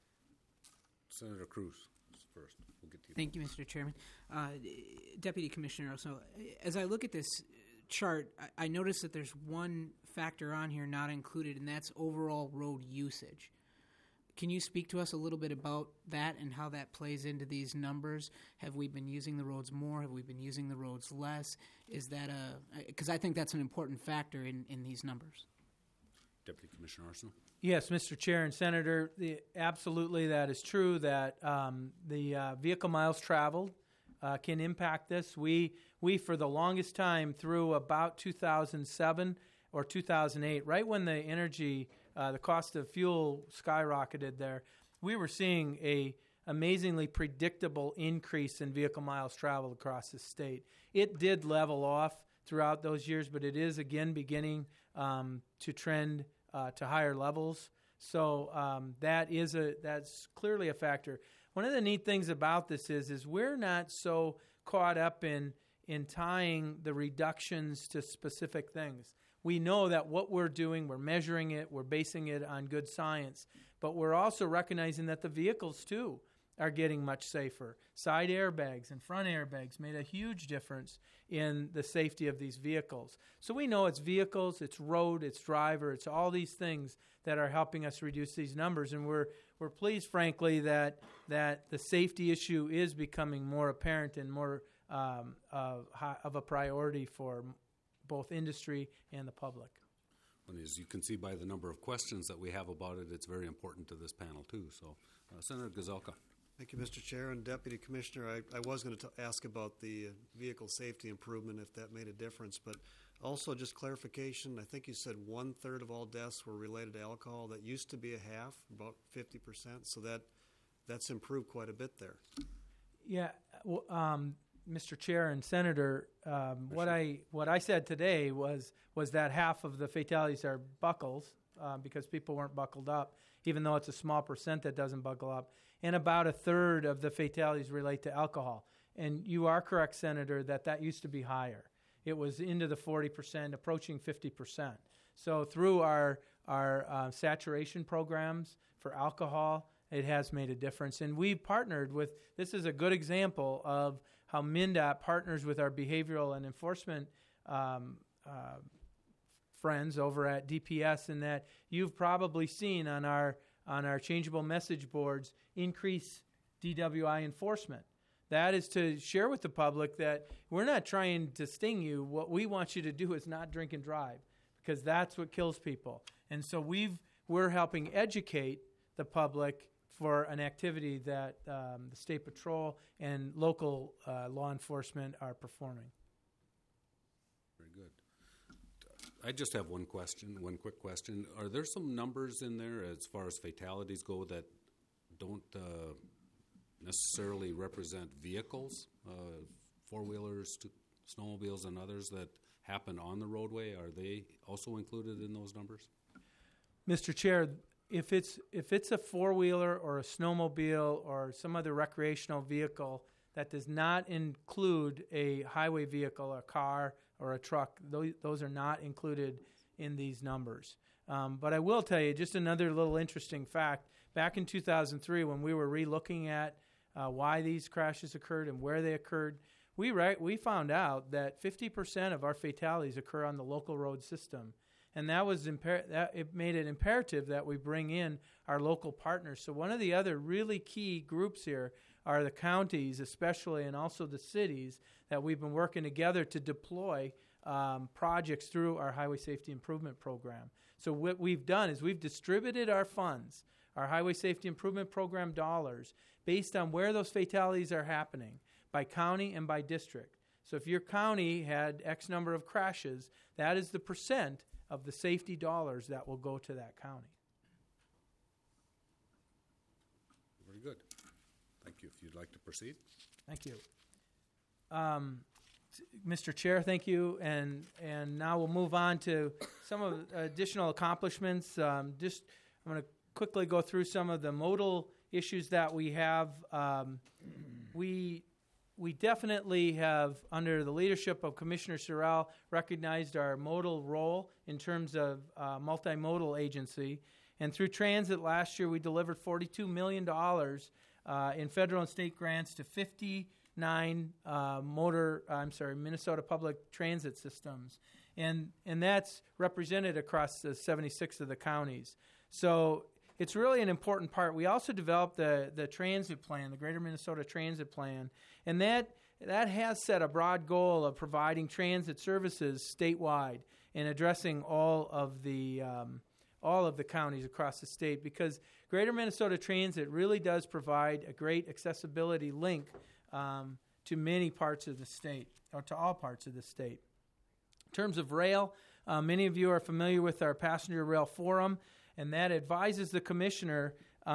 Senator Cruz is first. We'll get to you. Thank you, Mr. Chairman. Deputy Commissioner, also, as I look at this chart, I notice that there's one factor on here not included, and that's overall road usage. Can you speak to us a little bit about that and how that plays into these numbers? Have we been using the roads more? Have we been using the roads less? Is that because I think that's an important factor in these numbers. Deputy Commissioner Arsenault. Yes, Mr. Chair and Senator, absolutely that is true, that the vehicle miles traveled can impact this. We for the longest time, through about 2007 or 2008, right when the cost of fuel skyrocketed there, we were seeing a amazingly predictable increase in vehicle miles traveled across the state. It did level off throughout those years, but it is again beginning to trend to higher levels. So that's clearly a factor. One of the neat things about this is we're not so caught up in tying the reductions to specific things. We know that what we're doing, we're measuring it, we're basing it on good science, but we're also recognizing that the vehicles too are getting much safer. Side airbags and front airbags made a huge difference in the safety of these vehicles. So we know it's vehicles, it's road, it's driver, it's all these things that are helping us reduce these numbers. And we're pleased, frankly, that the safety issue is becoming more apparent and more of a priority for both industry and the public. And as you can see by the number of questions that we have about it, it's very important to this panel too. So, Senator Gazelka. Thank you, Mr. Chair and Deputy Commissioner. I was going to ask about the vehicle safety improvement, if that made a difference, but also just clarification. I think you said 1/3 of all deaths were related to alcohol. That used to be a half, about 50%. So that's improved quite a bit there. Yeah, Mr. Chair and Senator, what I said today was that half of the fatalities are buckles because people weren't buckled up, even though it's a small percent that doesn't buckle up, and about 1/3 of the fatalities relate to alcohol. And you are correct, Senator, that used to be higher. It was into the 40%, approaching 50%. So through our saturation programs for alcohol, it has made a difference. And we've partnered with, this is a good example of how MnDOT partners with our behavioral and enforcement friends over at DPS, in that you've probably seen on our changeable message boards increase DWI enforcement. That is to share with the public that we're not trying to sting you. What we want you to do is not drink and drive, because that's what kills people. And so we're helping educate the public for an activity that the State Patrol and local law enforcement are performing. Very good. I just have one quick question. Are there some numbers in there as far as fatalities go that don't necessarily represent vehicles, four-wheelers, snowmobiles, and others that happen on the roadway? Are they also included in those numbers? Mr. Chair, if it's a four-wheeler or a snowmobile or some other recreational vehicle that does not include a highway vehicle, a car, or a truck, those are not included in these numbers. But I will tell you just another little interesting fact. Back in 2003, when we were re-looking at why these crashes occurred and where they occurred, we found out that 50% of our fatalities occur on the local road system. And that was that it made it imperative that we bring in our local partners. So one of the other really key groups here are the counties, especially, and also the cities that we've been working together to deploy projects through our Highway Safety Improvement Program. So what we've done is we've distributed our funds, our Highway Safety Improvement Program dollars, based on where those fatalities are happening, by county and by district. So if your county had X number of crashes, that is the percent of the safety dollars that will go to that county. Very good. Thank you. If you'd like to proceed. Thank you. Mr. Chair, thank you. And now we'll move on to some of the additional accomplishments. I'm going to quickly go through some of the modal issues that we have. We definitely have, under the leadership of Commissioner Sorrell, recognized our modal role in terms of multimodal agency. And through transit last year, we delivered $42 million in federal and state grants to 59 Minnesota public transit systems. And that's represented across the 76 of the counties. So it's really an important part. We also developed the transit plan, the Greater Minnesota Transit Plan, and that has set a broad goal of providing transit services statewide and addressing all of the counties across the state, because Greater Minnesota Transit really does provide a great accessibility link to many parts of the state, or to all parts of the state. In terms of rail, many of you are familiar with our Passenger Rail Forum, and that advises the commissioner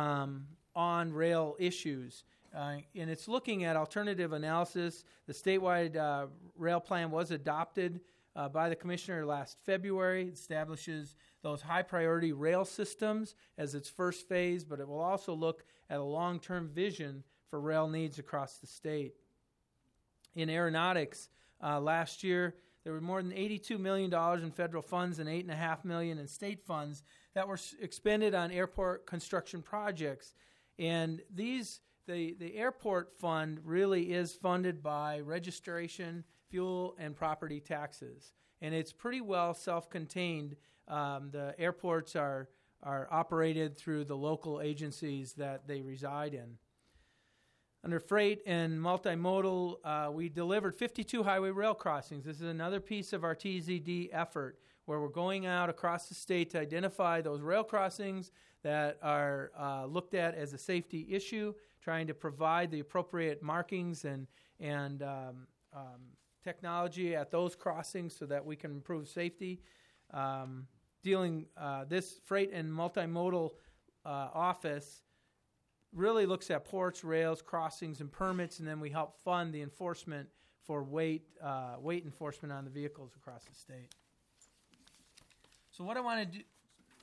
on rail issues. And it's looking at alternative analysis. The statewide rail plan was adopted by the commissioner last February. It establishes those high-priority rail systems as its first phase, but it will also look at a long-term vision for rail needs across the state. In aeronautics, last year, there were more than $82 million in federal funds and $8.5 million in state funds that were expended on airport construction projects. And the airport fund really is funded by registration, fuel, and property taxes. And it's pretty well self-contained. The airports are operated through the local agencies that they reside in. Under freight and multimodal, we delivered 52 highway rail crossings. This is another piece of our TZD effort, where we're going out across the state to identify those rail crossings that are looked at as a safety issue, trying to provide the appropriate markings and technology at those crossings so that we can improve safety. This freight and multimodal office really looks at ports, rails, crossings, and permits, and then we help fund the enforcement for weight enforcement on the vehicles across the state. So what I want to do...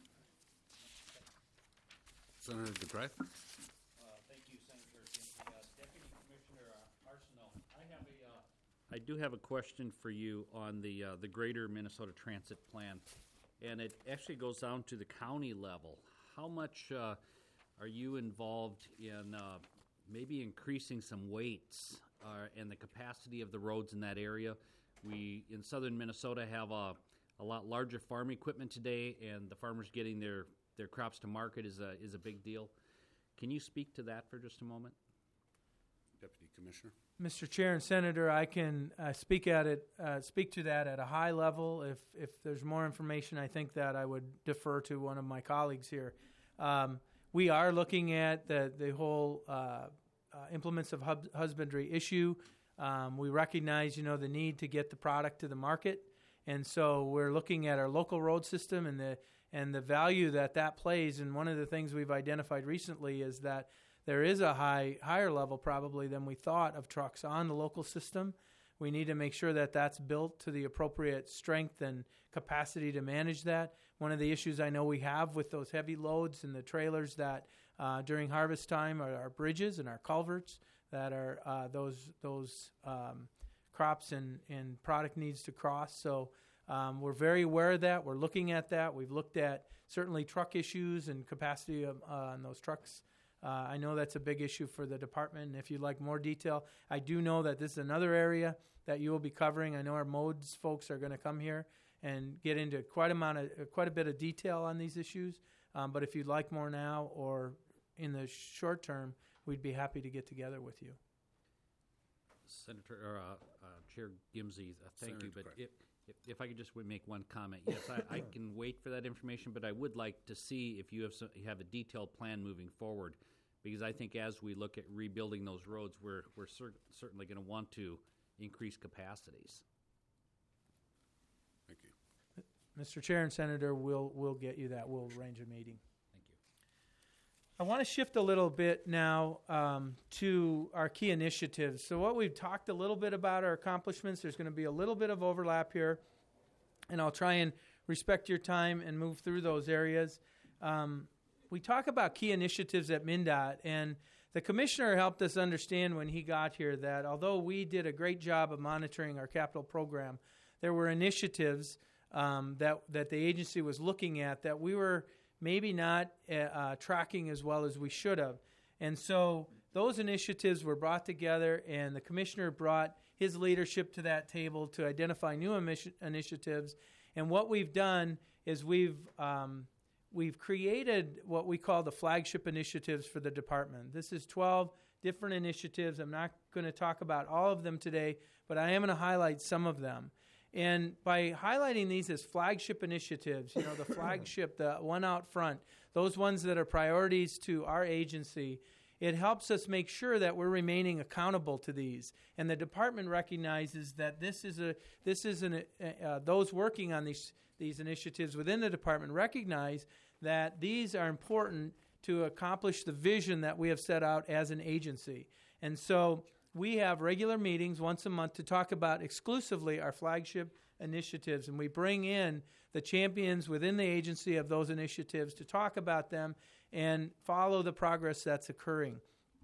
Senator DeGraff. Thank you, Senator Ginsey. Deputy Commissioner Arsenault, I do have a question for you on the Greater Minnesota Transit Plan, and it actually goes down to the county level. How much are you involved in maybe increasing some weights and the capacity of the roads in that area? We, in southern Minnesota, have a lot larger farm equipment today, and the farmers getting their crops to market is a big deal. Can you speak to that for just a moment? Deputy Commissioner. Mr. Chair and Senator, I can speak to that at a high level. If there's more information, I think that I would defer to one of my colleagues here. We are looking at the whole implements of husbandry issue. We recognize, the need to get the product to the market, and so we're looking at our local road system and the value that plays. And one of the things we've identified recently is that there is a higher level probably than we thought of trucks on the local system. We need to make sure that that's built to the appropriate strength and capacity to manage that. One of the issues I know we have with those heavy loads and the trailers that during harvest time are our bridges and our culverts that are those crops and product needs to cross. So we're very aware of that. We're looking at that. We've looked at certainly truck issues and capacity on those trucks. I know that's a big issue for the department, and if you'd like more detail, I do know that this is another area that you will be covering. I know our modes folks are going to come here and get into quite a bit of detail on these issues. But if you'd like more now or in the short term, we'd be happy to get together with you. Senator or Chair Gimsey, thank you. Senator But if I could just make one comment, yes, I can wait for that information, but I would like to see if you have a detailed plan moving forward, because I think as we look at rebuilding those roads, we're certainly going to want to increase capacities. Thank you. Mr. Chair and Senator, we'll get you that. We'll arrange a meeting. Thank you. I want to shift a little bit now to our key initiatives. So what we've talked a little bit about our accomplishments. There's going to be a little bit of overlap here, and I'll try and respect your time and move through those areas. We talk about key initiatives at MnDOT, and the commissioner helped us understand when he got here that although we did a great job of monitoring our capital program, there were initiatives that the agency was looking at that we were maybe not tracking as well as we should have. And so those initiatives were brought together, and the commissioner brought his leadership to that table to identify new initiatives. And what we've done is we've created what we call the flagship initiatives for the department. This is 12 different initiatives. I'm not going to talk about all of them today, but I am going to highlight some of them. And by highlighting these as flagship initiatives, the flagship, the one out front, those ones that are priorities to our agency, it helps us make sure that we're remaining accountable to these. And the department recognizes that those working on these initiatives within the department recognize that these are important to accomplish the vision that we have set out as an agency. And so we have regular meetings once a month to talk about exclusively our flagship initiatives, and we bring in the champions within the agency of those initiatives to talk about them and follow the progress that's occurring.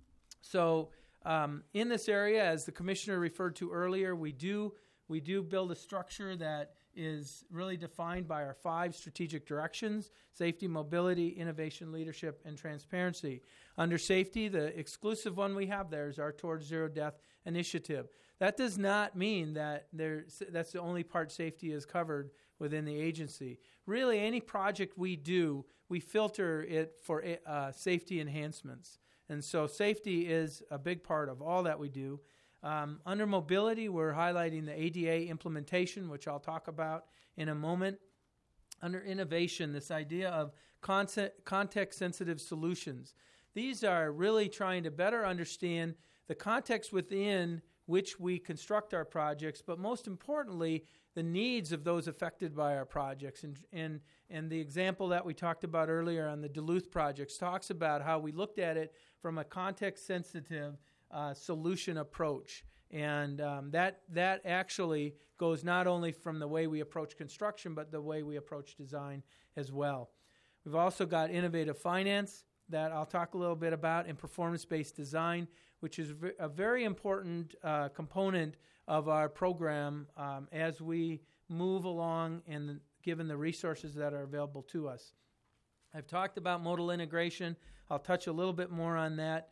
So in this area, as the commissioner referred to earlier, we do build a structure that is really defined by our 5 strategic directions: safety, mobility, innovation, leadership, and transparency. Under safety, the exclusive one we have there is our Towards Zero Death initiative. That does not mean that that's the only part safety is covered within the agency. Really, any project we do, we filter it for safety enhancements. And so safety is a big part of all that we do. Under mobility, we're highlighting the ADA implementation, which I'll talk about in a moment. Under innovation, this idea of context-sensitive solutions. These are really trying to better understand the context within which we construct our projects, but most importantly, the needs of those affected by our projects. And the example that we talked about earlier on the Duluth projects talks about how we looked at it from a context-sensitive solution approach. And that actually goes not only from the way we approach construction, but the way we approach design as well. We've also got innovative finance that I'll talk a little bit about, and performance-based design, which is a very important component of our program as we move along and given the resources that are available to us. I've talked about modal integration. I'll touch a little bit more on that.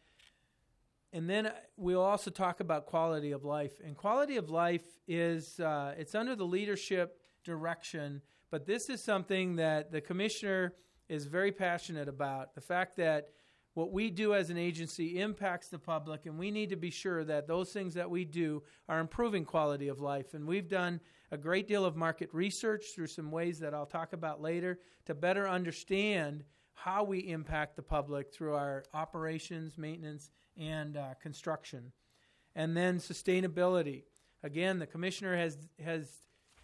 And then we'll also talk about quality of life. And quality of life is, it's under the leadership direction, but this is something that the commissioner is very passionate about. The fact that what we do as an agency impacts the public, and we need to be sure that those things that we do are improving quality of life. And we've done a great deal of market research through some ways that I'll talk about later to better understand how we impact the public through our operations, maintenance, and construction. And then sustainability. Again, the commissioner has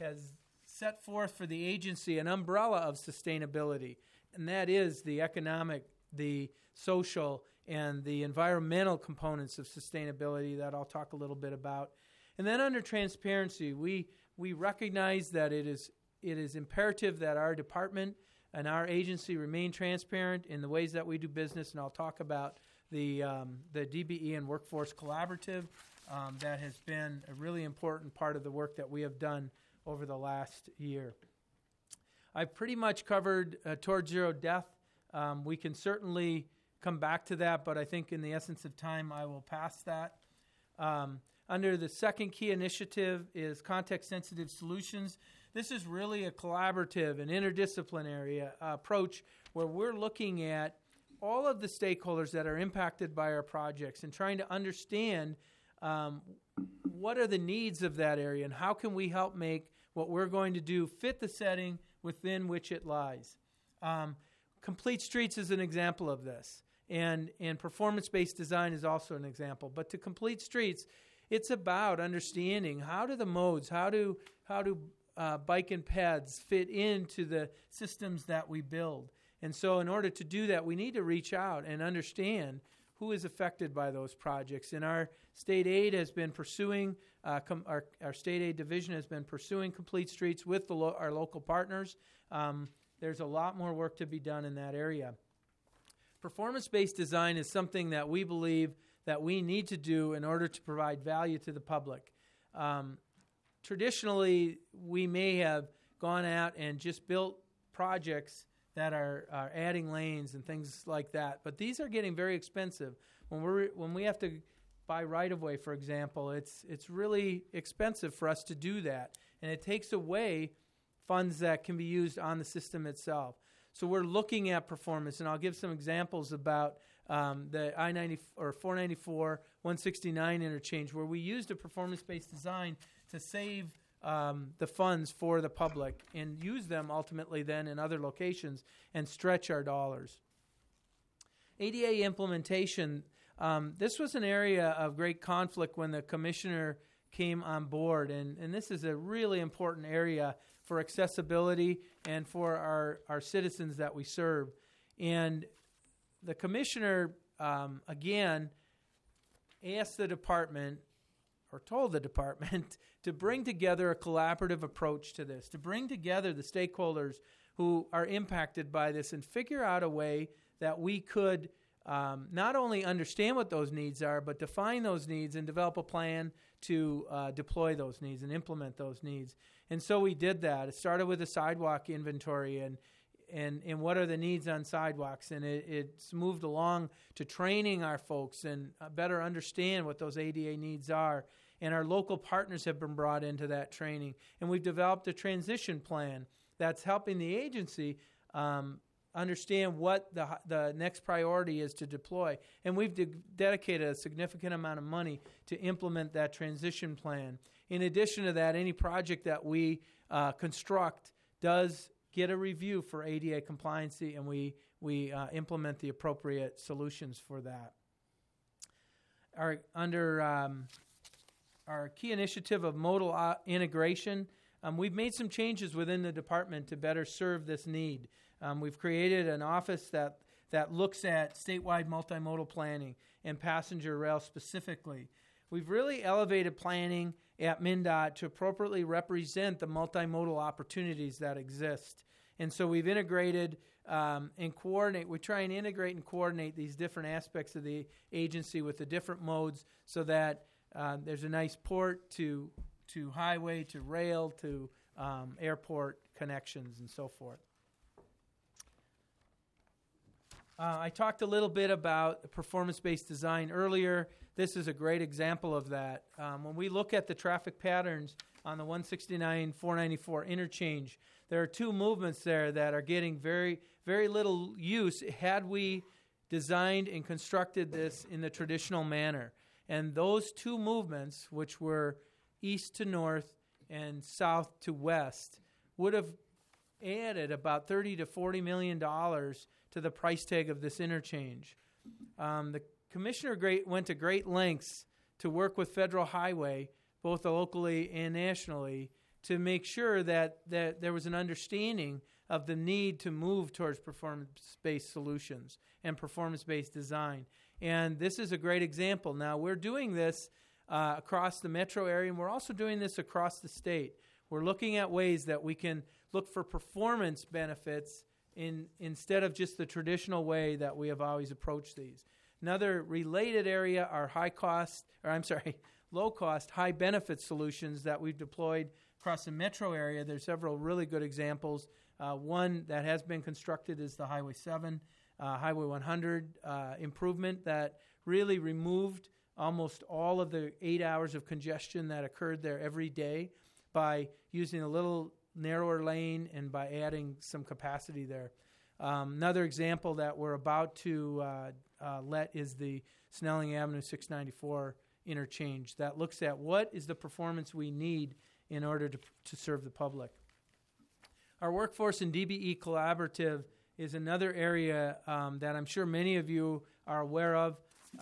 set forth for the agency an umbrella of sustainability, and that is the economic, the social, and the environmental components of sustainability that I'll talk a little bit about. And then under transparency, we recognize that it is imperative that our department and our agency remain transparent in the ways that we do business, and I'll talk about the DBE and Workforce Collaborative that has been a really important part of the work that we have done over the last year. I've pretty much covered Towards Zero Death. We can certainly come back to that, but I think in the essence of time, I will pass that. Under the second key initiative is context-sensitive solutions. This is really a collaborative and interdisciplinary approach where we're looking at all of the stakeholders that are impacted by our projects and trying to understand what are the needs of that area and how can we help make what we're going to do fit the setting within which it lies. Complete Streets is an example of this, and performance-based design is also an example. But to Complete Streets, it's about understanding how do the modes, how do bike and peds fit into the systems that we build. And so in order to do that, we need to reach out and understand who is affected by those projects. And our state aid has been pursuing, our state aid division has been pursuing Complete Streets with our local partners. There's a lot more work to be done in that area. Performance-based design is something that we believe that we need to do in order to provide value to the public. Traditionally, we may have gone out and just built projects that are adding lanes and things like that, but these are getting very expensive. When we have to buy right-of-way, for example, it's really expensive for us to do that, and it takes away funds that can be used on the system itself. So we're looking at performance, and I'll give some examples about the I-90 or 494, 169 interchange, where we used a performance-based design to save the funds for the public and use them ultimately then in other locations and stretch our dollars. ADA implementation, this was an area of great conflict when the commissioner came on board, and this is a really important area for accessibility and for our citizens that we serve. And the commissioner, again, asked the department, or told the department, to bring together a collaborative approach to this, to bring together the stakeholders who are impacted by this and figure out a way that we could not only understand what those needs are, but define those needs and develop a plan to deploy those needs and implement those needs. And so we did that. It started with a sidewalk inventory and what are the needs on sidewalks. And it's moved along to training our folks and better understand what those ADA needs are. And our local partners have been brought into that training. And we've developed a transition plan that's helping the agency understand what the next priority is to deploy. And we've dedicated a significant amount of money to implement that transition plan. In addition to that, any project that we construct does get a review for ADA compliancy, and we implement the appropriate solutions for that. Under our key initiative of modal integration, we've made some changes within the department to better serve this need. We've created an office that looks at statewide multimodal planning and passenger rail specifically. We've really elevated planning at MnDOT to appropriately represent the multimodal opportunities that exist. And so we've integrated and coordinate. We try and integrate and coordinate these different aspects of the agency with the different modes so that there's a nice port to highway, to rail, to airport connections and so forth. I talked a little bit about performance-based design earlier. This is a great example of that. When we look at the traffic patterns on the 169-494 interchange, there are two movements there that are getting very, very little use had we designed and constructed this in the traditional manner. And those two movements, which were east to north and south to west, would have added about $30 to $40 million to the price tag of this interchange. The commissioner went to great lengths to work with Federal Highway, both locally and nationally, to make sure that there was an understanding of the need to move towards performance-based solutions and performance-based design. And this is a great example. Now, we're doing this across the metro area, and we're also doing this across the state. We're looking at ways that we can look for performance benefits instead of just the traditional way that we have always approached these. Another related area are low-cost, high-benefit solutions that we've deployed across the metro area. There's several really good examples. One that has been constructed is the Highway 7, Highway 100 improvement that really removed almost all of the 8 hours of congestion that occurred there every day by using a little narrower lane and by adding some capacity there. Another example that we're about to let is the Snelling Avenue 694 interchange that looks at what is the performance we need in order to serve the public. Our Workforce and DBE Collaborative is another area that I'm sure many of you are aware of.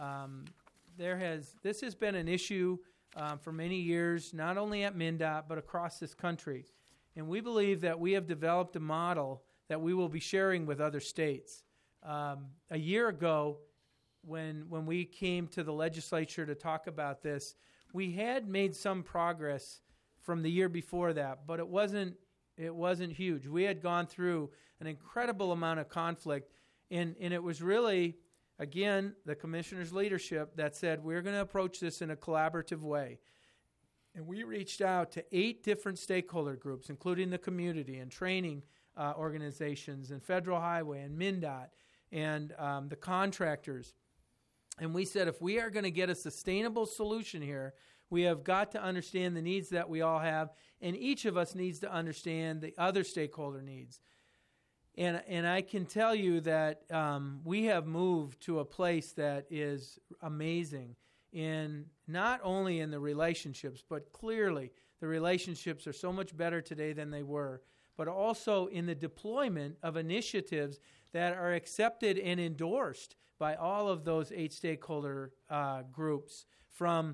This has been an issue for many years, not only at MnDOT, but across this country. And we believe that we have developed a model that we will be sharing with other states. A year ago, when we came to the legislature to talk about this, we had made some progress from the year before that, but it wasn't huge. We had gone through an incredible amount of conflict, and it was really, again, the commissioner's leadership that said we're going to approach this in a collaborative way. And we reached out to 8 different stakeholder groups, including the community and training organizations and Federal Highway and MnDOT and the contractors. And we said if we are going to get a sustainable solution here, we have got to understand the needs that we all have, and each of us needs to understand the other stakeholder needs. And I can tell you that we have moved to a place that is amazing in not only in the relationships, but clearly the relationships are so much better today than they were, but also in the deployment of initiatives that are accepted and endorsed by all of those 8 stakeholder groups, from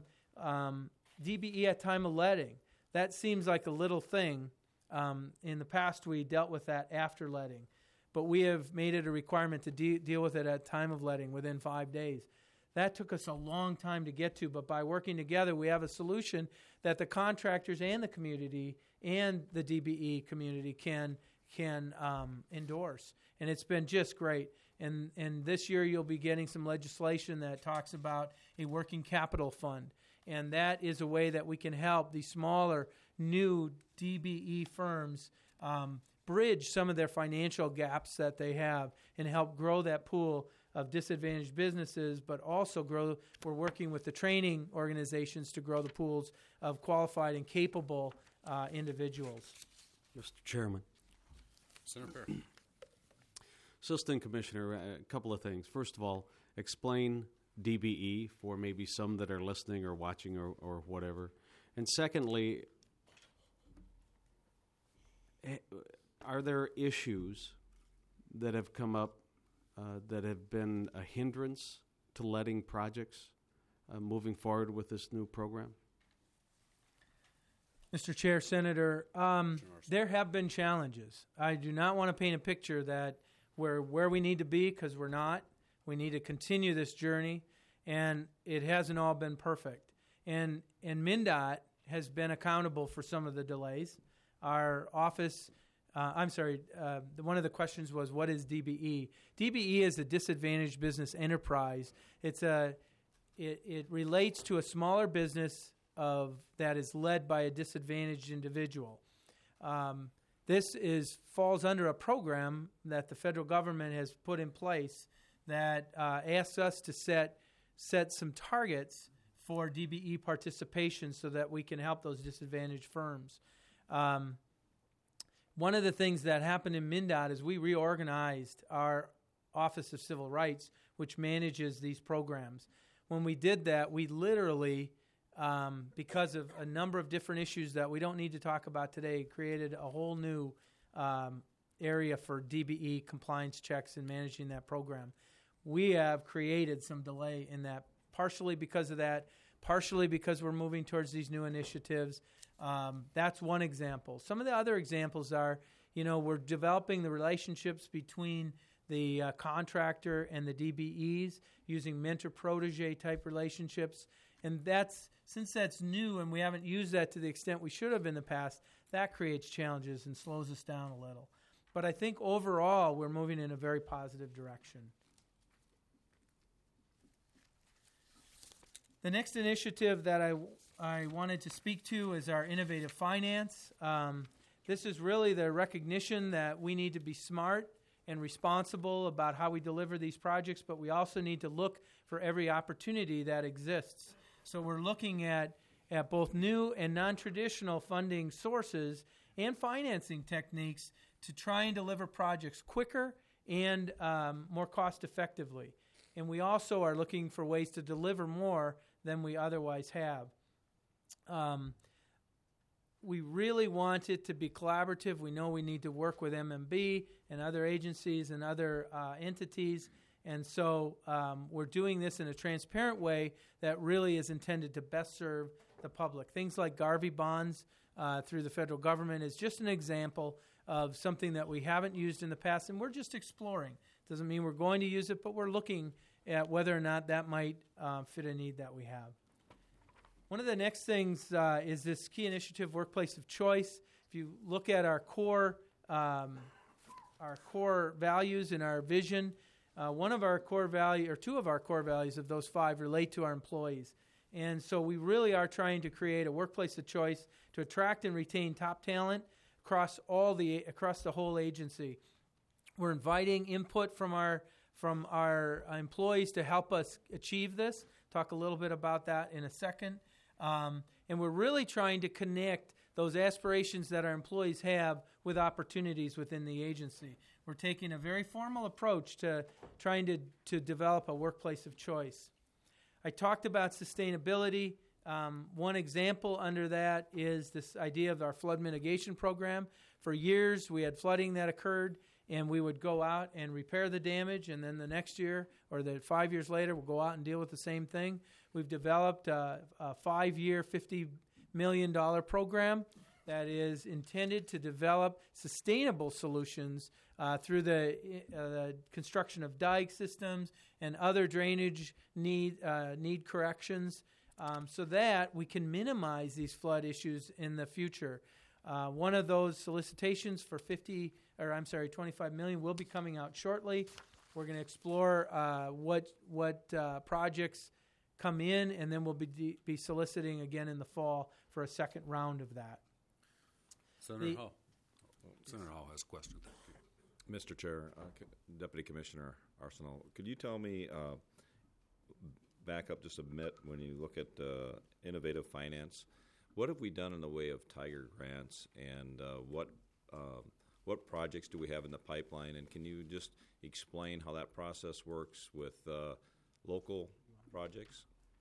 DBE at time of letting. That seems like a little thing. In the past, we dealt with that after letting, but we have made it a requirement to deal with it at time of letting within 5 days. That took us a long time to get to, but by working together, we have a solution that the contractors and the community and the DBE community can endorse, and it's been just great. And this year, you'll be getting some legislation that talks about a working capital fund, and that is a way that we can help these smaller, new DBE firms bridge some of their financial gaps that they have and help grow that pool of disadvantaged businesses, but also we're working with the training organizations to grow the pools of qualified and capable individuals. Mr. Chairman. Senator Perry. Assistant Commissioner, a couple of things. First of all, explain DBE for maybe some that are listening or watching or whatever. And secondly, are there issues that have come up that have been a hindrance to letting projects moving forward with this new program? Mr. Chair, Senator, there have been challenges. I do not want to paint a picture that we're where we need to be, because we're not. We need to continue this journey, and it hasn't all been perfect. And MnDOT has been accountable for some of the delays. Our office, one of the questions was, what is DBE? DBE is a disadvantaged business enterprise. It relates to a smaller business that is led by a disadvantaged individual. This falls under a program that the federal government has put in place that asks us to set some targets for DBE participation so that we can help those disadvantaged firms. One of the things that happened in MnDOT is we reorganized our Office of Civil Rights, which manages these programs. When we did that, we literally, because of a number of different issues that we don't need to talk about today, created a whole new area for DBE compliance checks and managing that program. We have created some delay in that, partially because of that, partially because we're moving towards these new initiatives. That's one example. Some of the other examples are, we're developing the relationships between the contractor and the DBEs using mentor-protege type relationships. And since that's new and we haven't used that to the extent we should have in the past, that creates challenges and slows us down a little. But I think overall we're moving in a very positive direction. The next initiative that I wanted to speak to is our innovative finance. This is really the recognition that we need to be smart and responsible about how we deliver these projects, but we also need to look for every opportunity that exists. So we're looking at both new and non-traditional funding sources and financing techniques to try and deliver projects quicker and more cost effectively. And we also are looking for ways to deliver more than we otherwise have. We really want it to be collaborative. We know we need to work with MMB and other agencies and other entities. And so we're doing this in a transparent way that really is intended to best serve the public. Things like Garvey bonds through the federal government is just an example of something that we haven't used in the past, and we're just exploring. Doesn't mean we're going to use it, but we're looking at whether or not that might fit a need that we have. One of the next things is this key initiative, Workplace of Choice. If you look at our core values and our vision, one of our core values, or two of our core values of those five, relate to our employees. And so we really are trying to create a workplace of choice to attract and retain top talent across the whole agency. We're inviting input from our employees to help us achieve this. Talk a little bit about that in a second. And we're really trying to connect those aspirations that our employees have with opportunities within the agency. We're taking a very formal approach to trying to develop a workplace of choice. I talked about sustainability. One example under that is this idea of our flood mitigation program. For years, we had flooding that occurred, and we would go out and repair the damage, and then the next year, or 5 years later, we'll go out and deal with the same thing. We've developed a 5-year, $50 million program that is intended to develop sustainable solutions through the construction of dike systems and other drainage need corrections, so that we can minimize these flood issues in the future. One of those solicitations for $25 million will be coming out shortly. We're going to explore what projects come in, and then we'll be soliciting again in the fall for a second round of that. Senator Hall. Senator Hall has a question. Mr. Chair, Deputy Commissioner Arsenault, could you tell me, back up just a bit, when you look at innovative finance, what have we done in the way of Tiger grants, and what projects do we have in the pipeline? And can you just explain how that process works with local projects?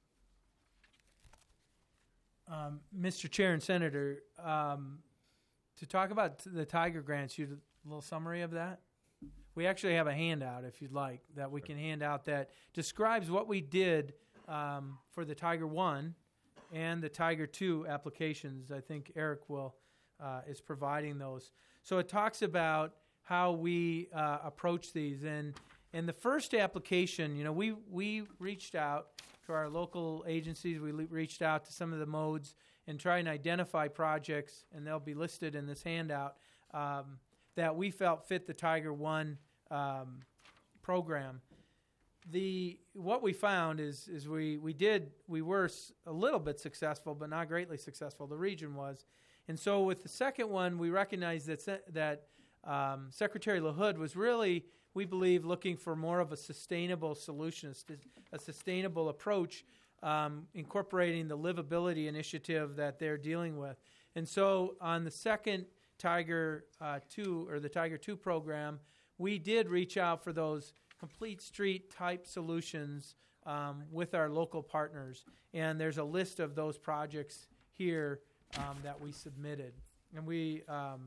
Mr. Chair and Senator, to talk about the Tiger grants, you a little summary of that? We actually have a handout, if you'd like, that we can hand out that describes what we did for the Tiger 1 and the Tiger 2 applications. I think Eric is providing those. So it talks about how we approach these. And in the first application, we reached out to our local agencies. We reached out to some of the modes and try and identify projects, and they'll be listed in this handout, that we felt fit the Tiger 1 program. What we found is we were a little bit successful, but not greatly successful. The region was. And so with the second one, we recognized that Secretary LaHood was really, we believe, looking for more of a sustainable solution, a sustainable approach, incorporating the livability initiative that they're dealing with. And so on the second Tiger 2, or the Tiger 2 program, we did reach out for those complete street type solutions with our local partners. And there's a list of those projects here that we submitted. And we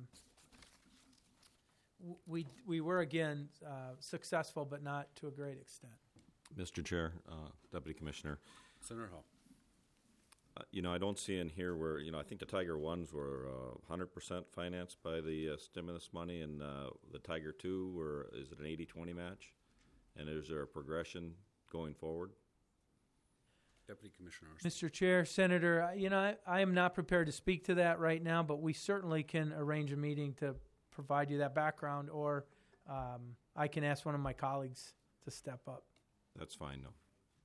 were, again, successful, but not to a great extent. Mr. Chair, Deputy Commissioner. Senator Hall. I don't see in here where, I think the Tiger 1s were 100% financed by the stimulus money, and the Tiger 2 is it an 80-20 match? And is there a progression going forward? Deputy Commissioner Arsenault. Mr. Chair, Senator, I am not prepared to speak to that right now, but we certainly can arrange a meeting to provide you that background, or I can ask one of my colleagues to step up. That's fine, no.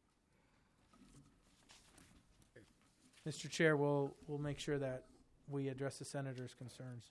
Mr. Chair, we'll make sure that we address the senator's concerns.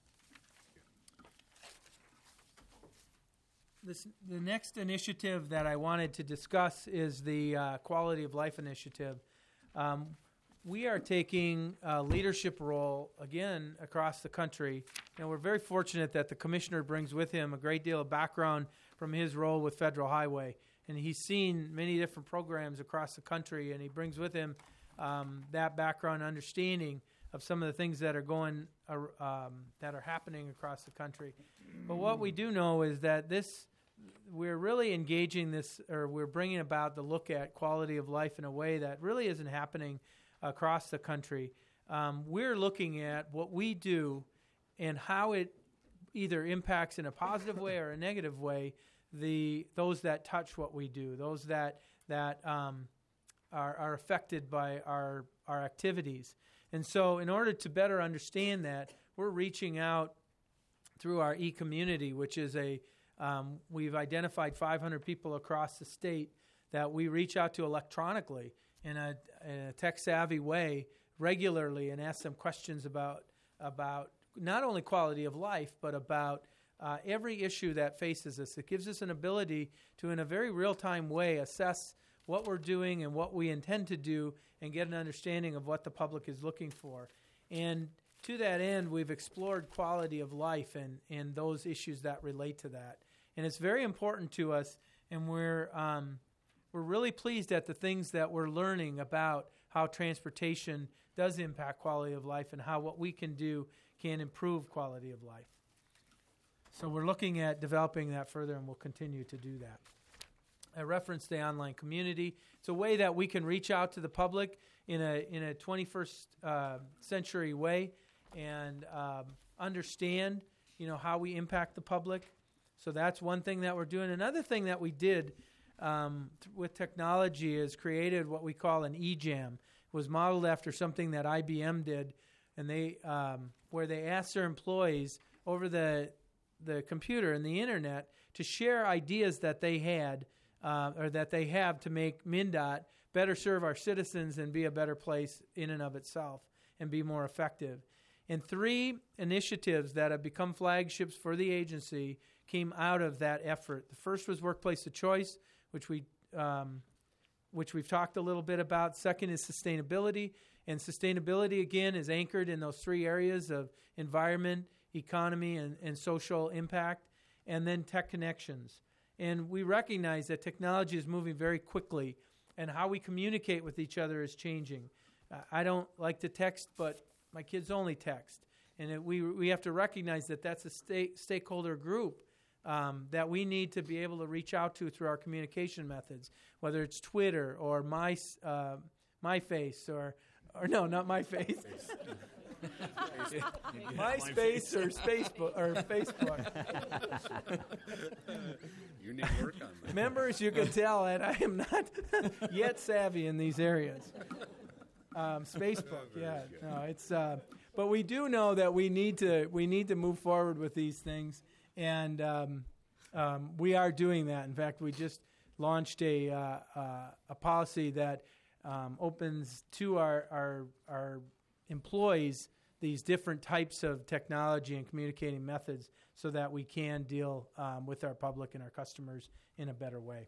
The next initiative that I wanted to discuss is the Quality of Life Initiative. we are taking a leadership role again across the country, and we're very fortunate that the commissioner brings with him a great deal of background from his role with Federal Highway, and he's seen many different programs across the country, and he brings with him that background understanding of some of the things that are that are happening across the country. But what we do know is that we're really engaging this, or we're bringing about the look at quality of life in a way that really isn't happening across the country. We're looking at what we do and how it either impacts in a positive way or a negative way those that touch what we do, those that are affected by our activities. And so in order to better understand that, we're reaching out through our e-community, which is we've identified 500 people across the state that we reach out to electronically in a tech-savvy way regularly and ask them questions about not only quality of life, but about every issue that faces us. It gives us an ability to, in a very real-time way, assess what we're doing and what we intend to do and get an understanding of what the public is looking for. And to that end, we've explored quality of life and those issues that relate to that. And it's very important to us, and we're really pleased at the things that we're learning about how transportation does impact quality of life and how what we can do can improve quality of life. So we're looking at developing that further, and we'll continue to do that. I referenced the online community. It's a way that we can reach out to the public in a 21st century way and understand, how we impact the public. So that's one thing that we're doing. Another thing that we did with technology is created what we call an eJam. It was modeled after something that IBM did, and where they asked their employees over the computer and the internet to share ideas that they had or that they have to make MnDOT better serve our citizens and be a better place in and of itself and be more effective. And 3 initiatives that have become flagships for the agency came out of that effort. The first was Workplace of Choice, which we've talked a little bit about. Second is sustainability, and sustainability, again, is anchored in those 3 areas of environment, economy, and social impact, and then tech connections. And we recognize that technology is moving very quickly, and how we communicate with each other is changing. I don't like to text, but my kids only text. And we have to recognize that that's a stakeholder group that we need to be able to reach out to through our communication methods, whether it's Twitter or MyFace or no, not MyFace. MySpace or Facebook. You need to work on that. Members, you can tell that I am not yet savvy in these areas. Facebook, yeah, no, it's. But we do know that we need to move forward with these things, and we are doing that. In fact, we just launched a policy that opens to our employees these different types of technology and communicating methods so that we can deal with our public and our customers in a better way.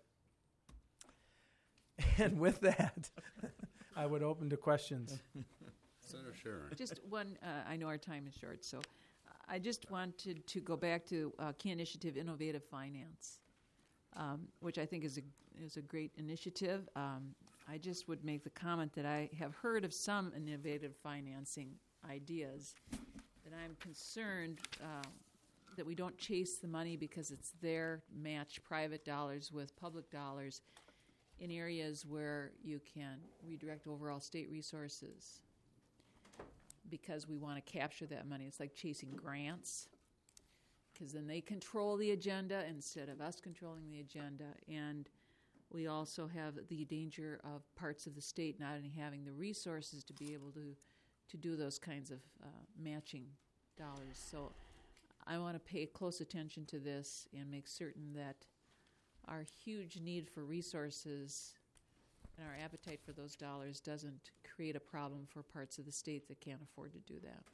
And with that, I would open to questions. Senator Sharon. Just one, I know our time is short, so I just wanted to go back to Key Initiative Innovative Finance, which I think is a great initiative. I just would make the comment that I have heard of some innovative financing ideas, that I'm concerned that we don't chase the money because it's there, match private dollars with public dollars in areas where you can redirect overall state resources because we want to capture that money. It's like chasing grants because then they control the agenda instead of us controlling the agenda. And we also have the danger of parts of the state not having the resources to be able to do those kinds of matching dollars. So I want to pay close attention to this and make certain that our huge need for resources and our appetite for those dollars doesn't create a problem for parts of the state that can't afford to do that.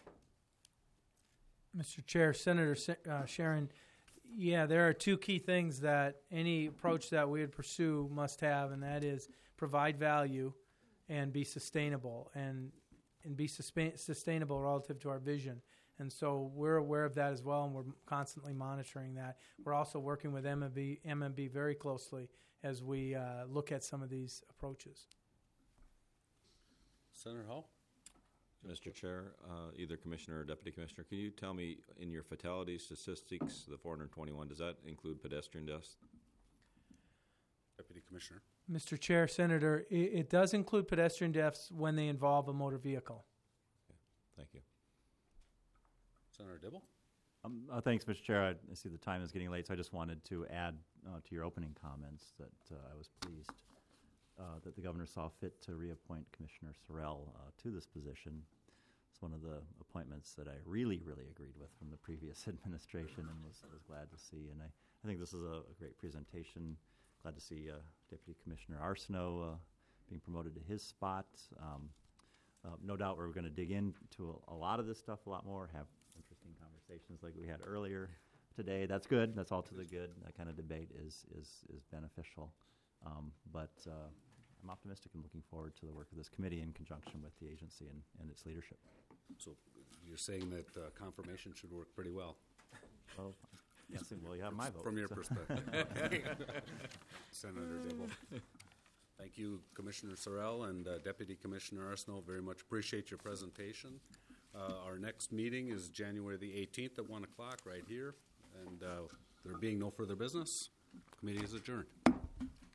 Mr. Chair, Senator Sharon, yeah, there are 2 key things that any approach that we would pursue must have, and that is provide value and be sustainable and be sustainable relative to our vision. And so we're aware of that as well, and we're constantly monitoring that. We're also working with MMB very closely as we look at some of these approaches. Senator Hall? Mr. Chair, either Commissioner or Deputy Commissioner, can you tell me in your fatality statistics, the 421, does that include pedestrian deaths? Deputy Commissioner. Mr. Chair, Senator, it does include pedestrian deaths when they involve a motor vehicle. Okay. Thank you. Senator Dibble? Thanks, Mr. Chair. I see the time is getting late, so I just wanted to add to your opening comments that I was pleased that the governor saw fit to reappoint Commissioner Sorrell to this position. It's one of the appointments that I really, really agreed with from the previous administration and was glad to see. And I think this is a great presentation. Glad to see Deputy Commissioner Arsenault being promoted to his spot. No doubt we're going to dig into a lot of this stuff a lot more, have interesting conversations like we had earlier today. That's good. That's all to the good. That kind of debate is beneficial. But I'm optimistic and looking forward to the work of this committee in conjunction with the agency and its leadership. So you're saying that confirmation should work pretty well? Well, well, you have my vote. From your perspective. Senator Dibble. Thank you, Commissioner Sorrell and Deputy Commissioner Arsenault. Very much appreciate your presentation. Our next meeting is January the 18th at 1 o'clock right here. And there being no further business, committee is adjourned.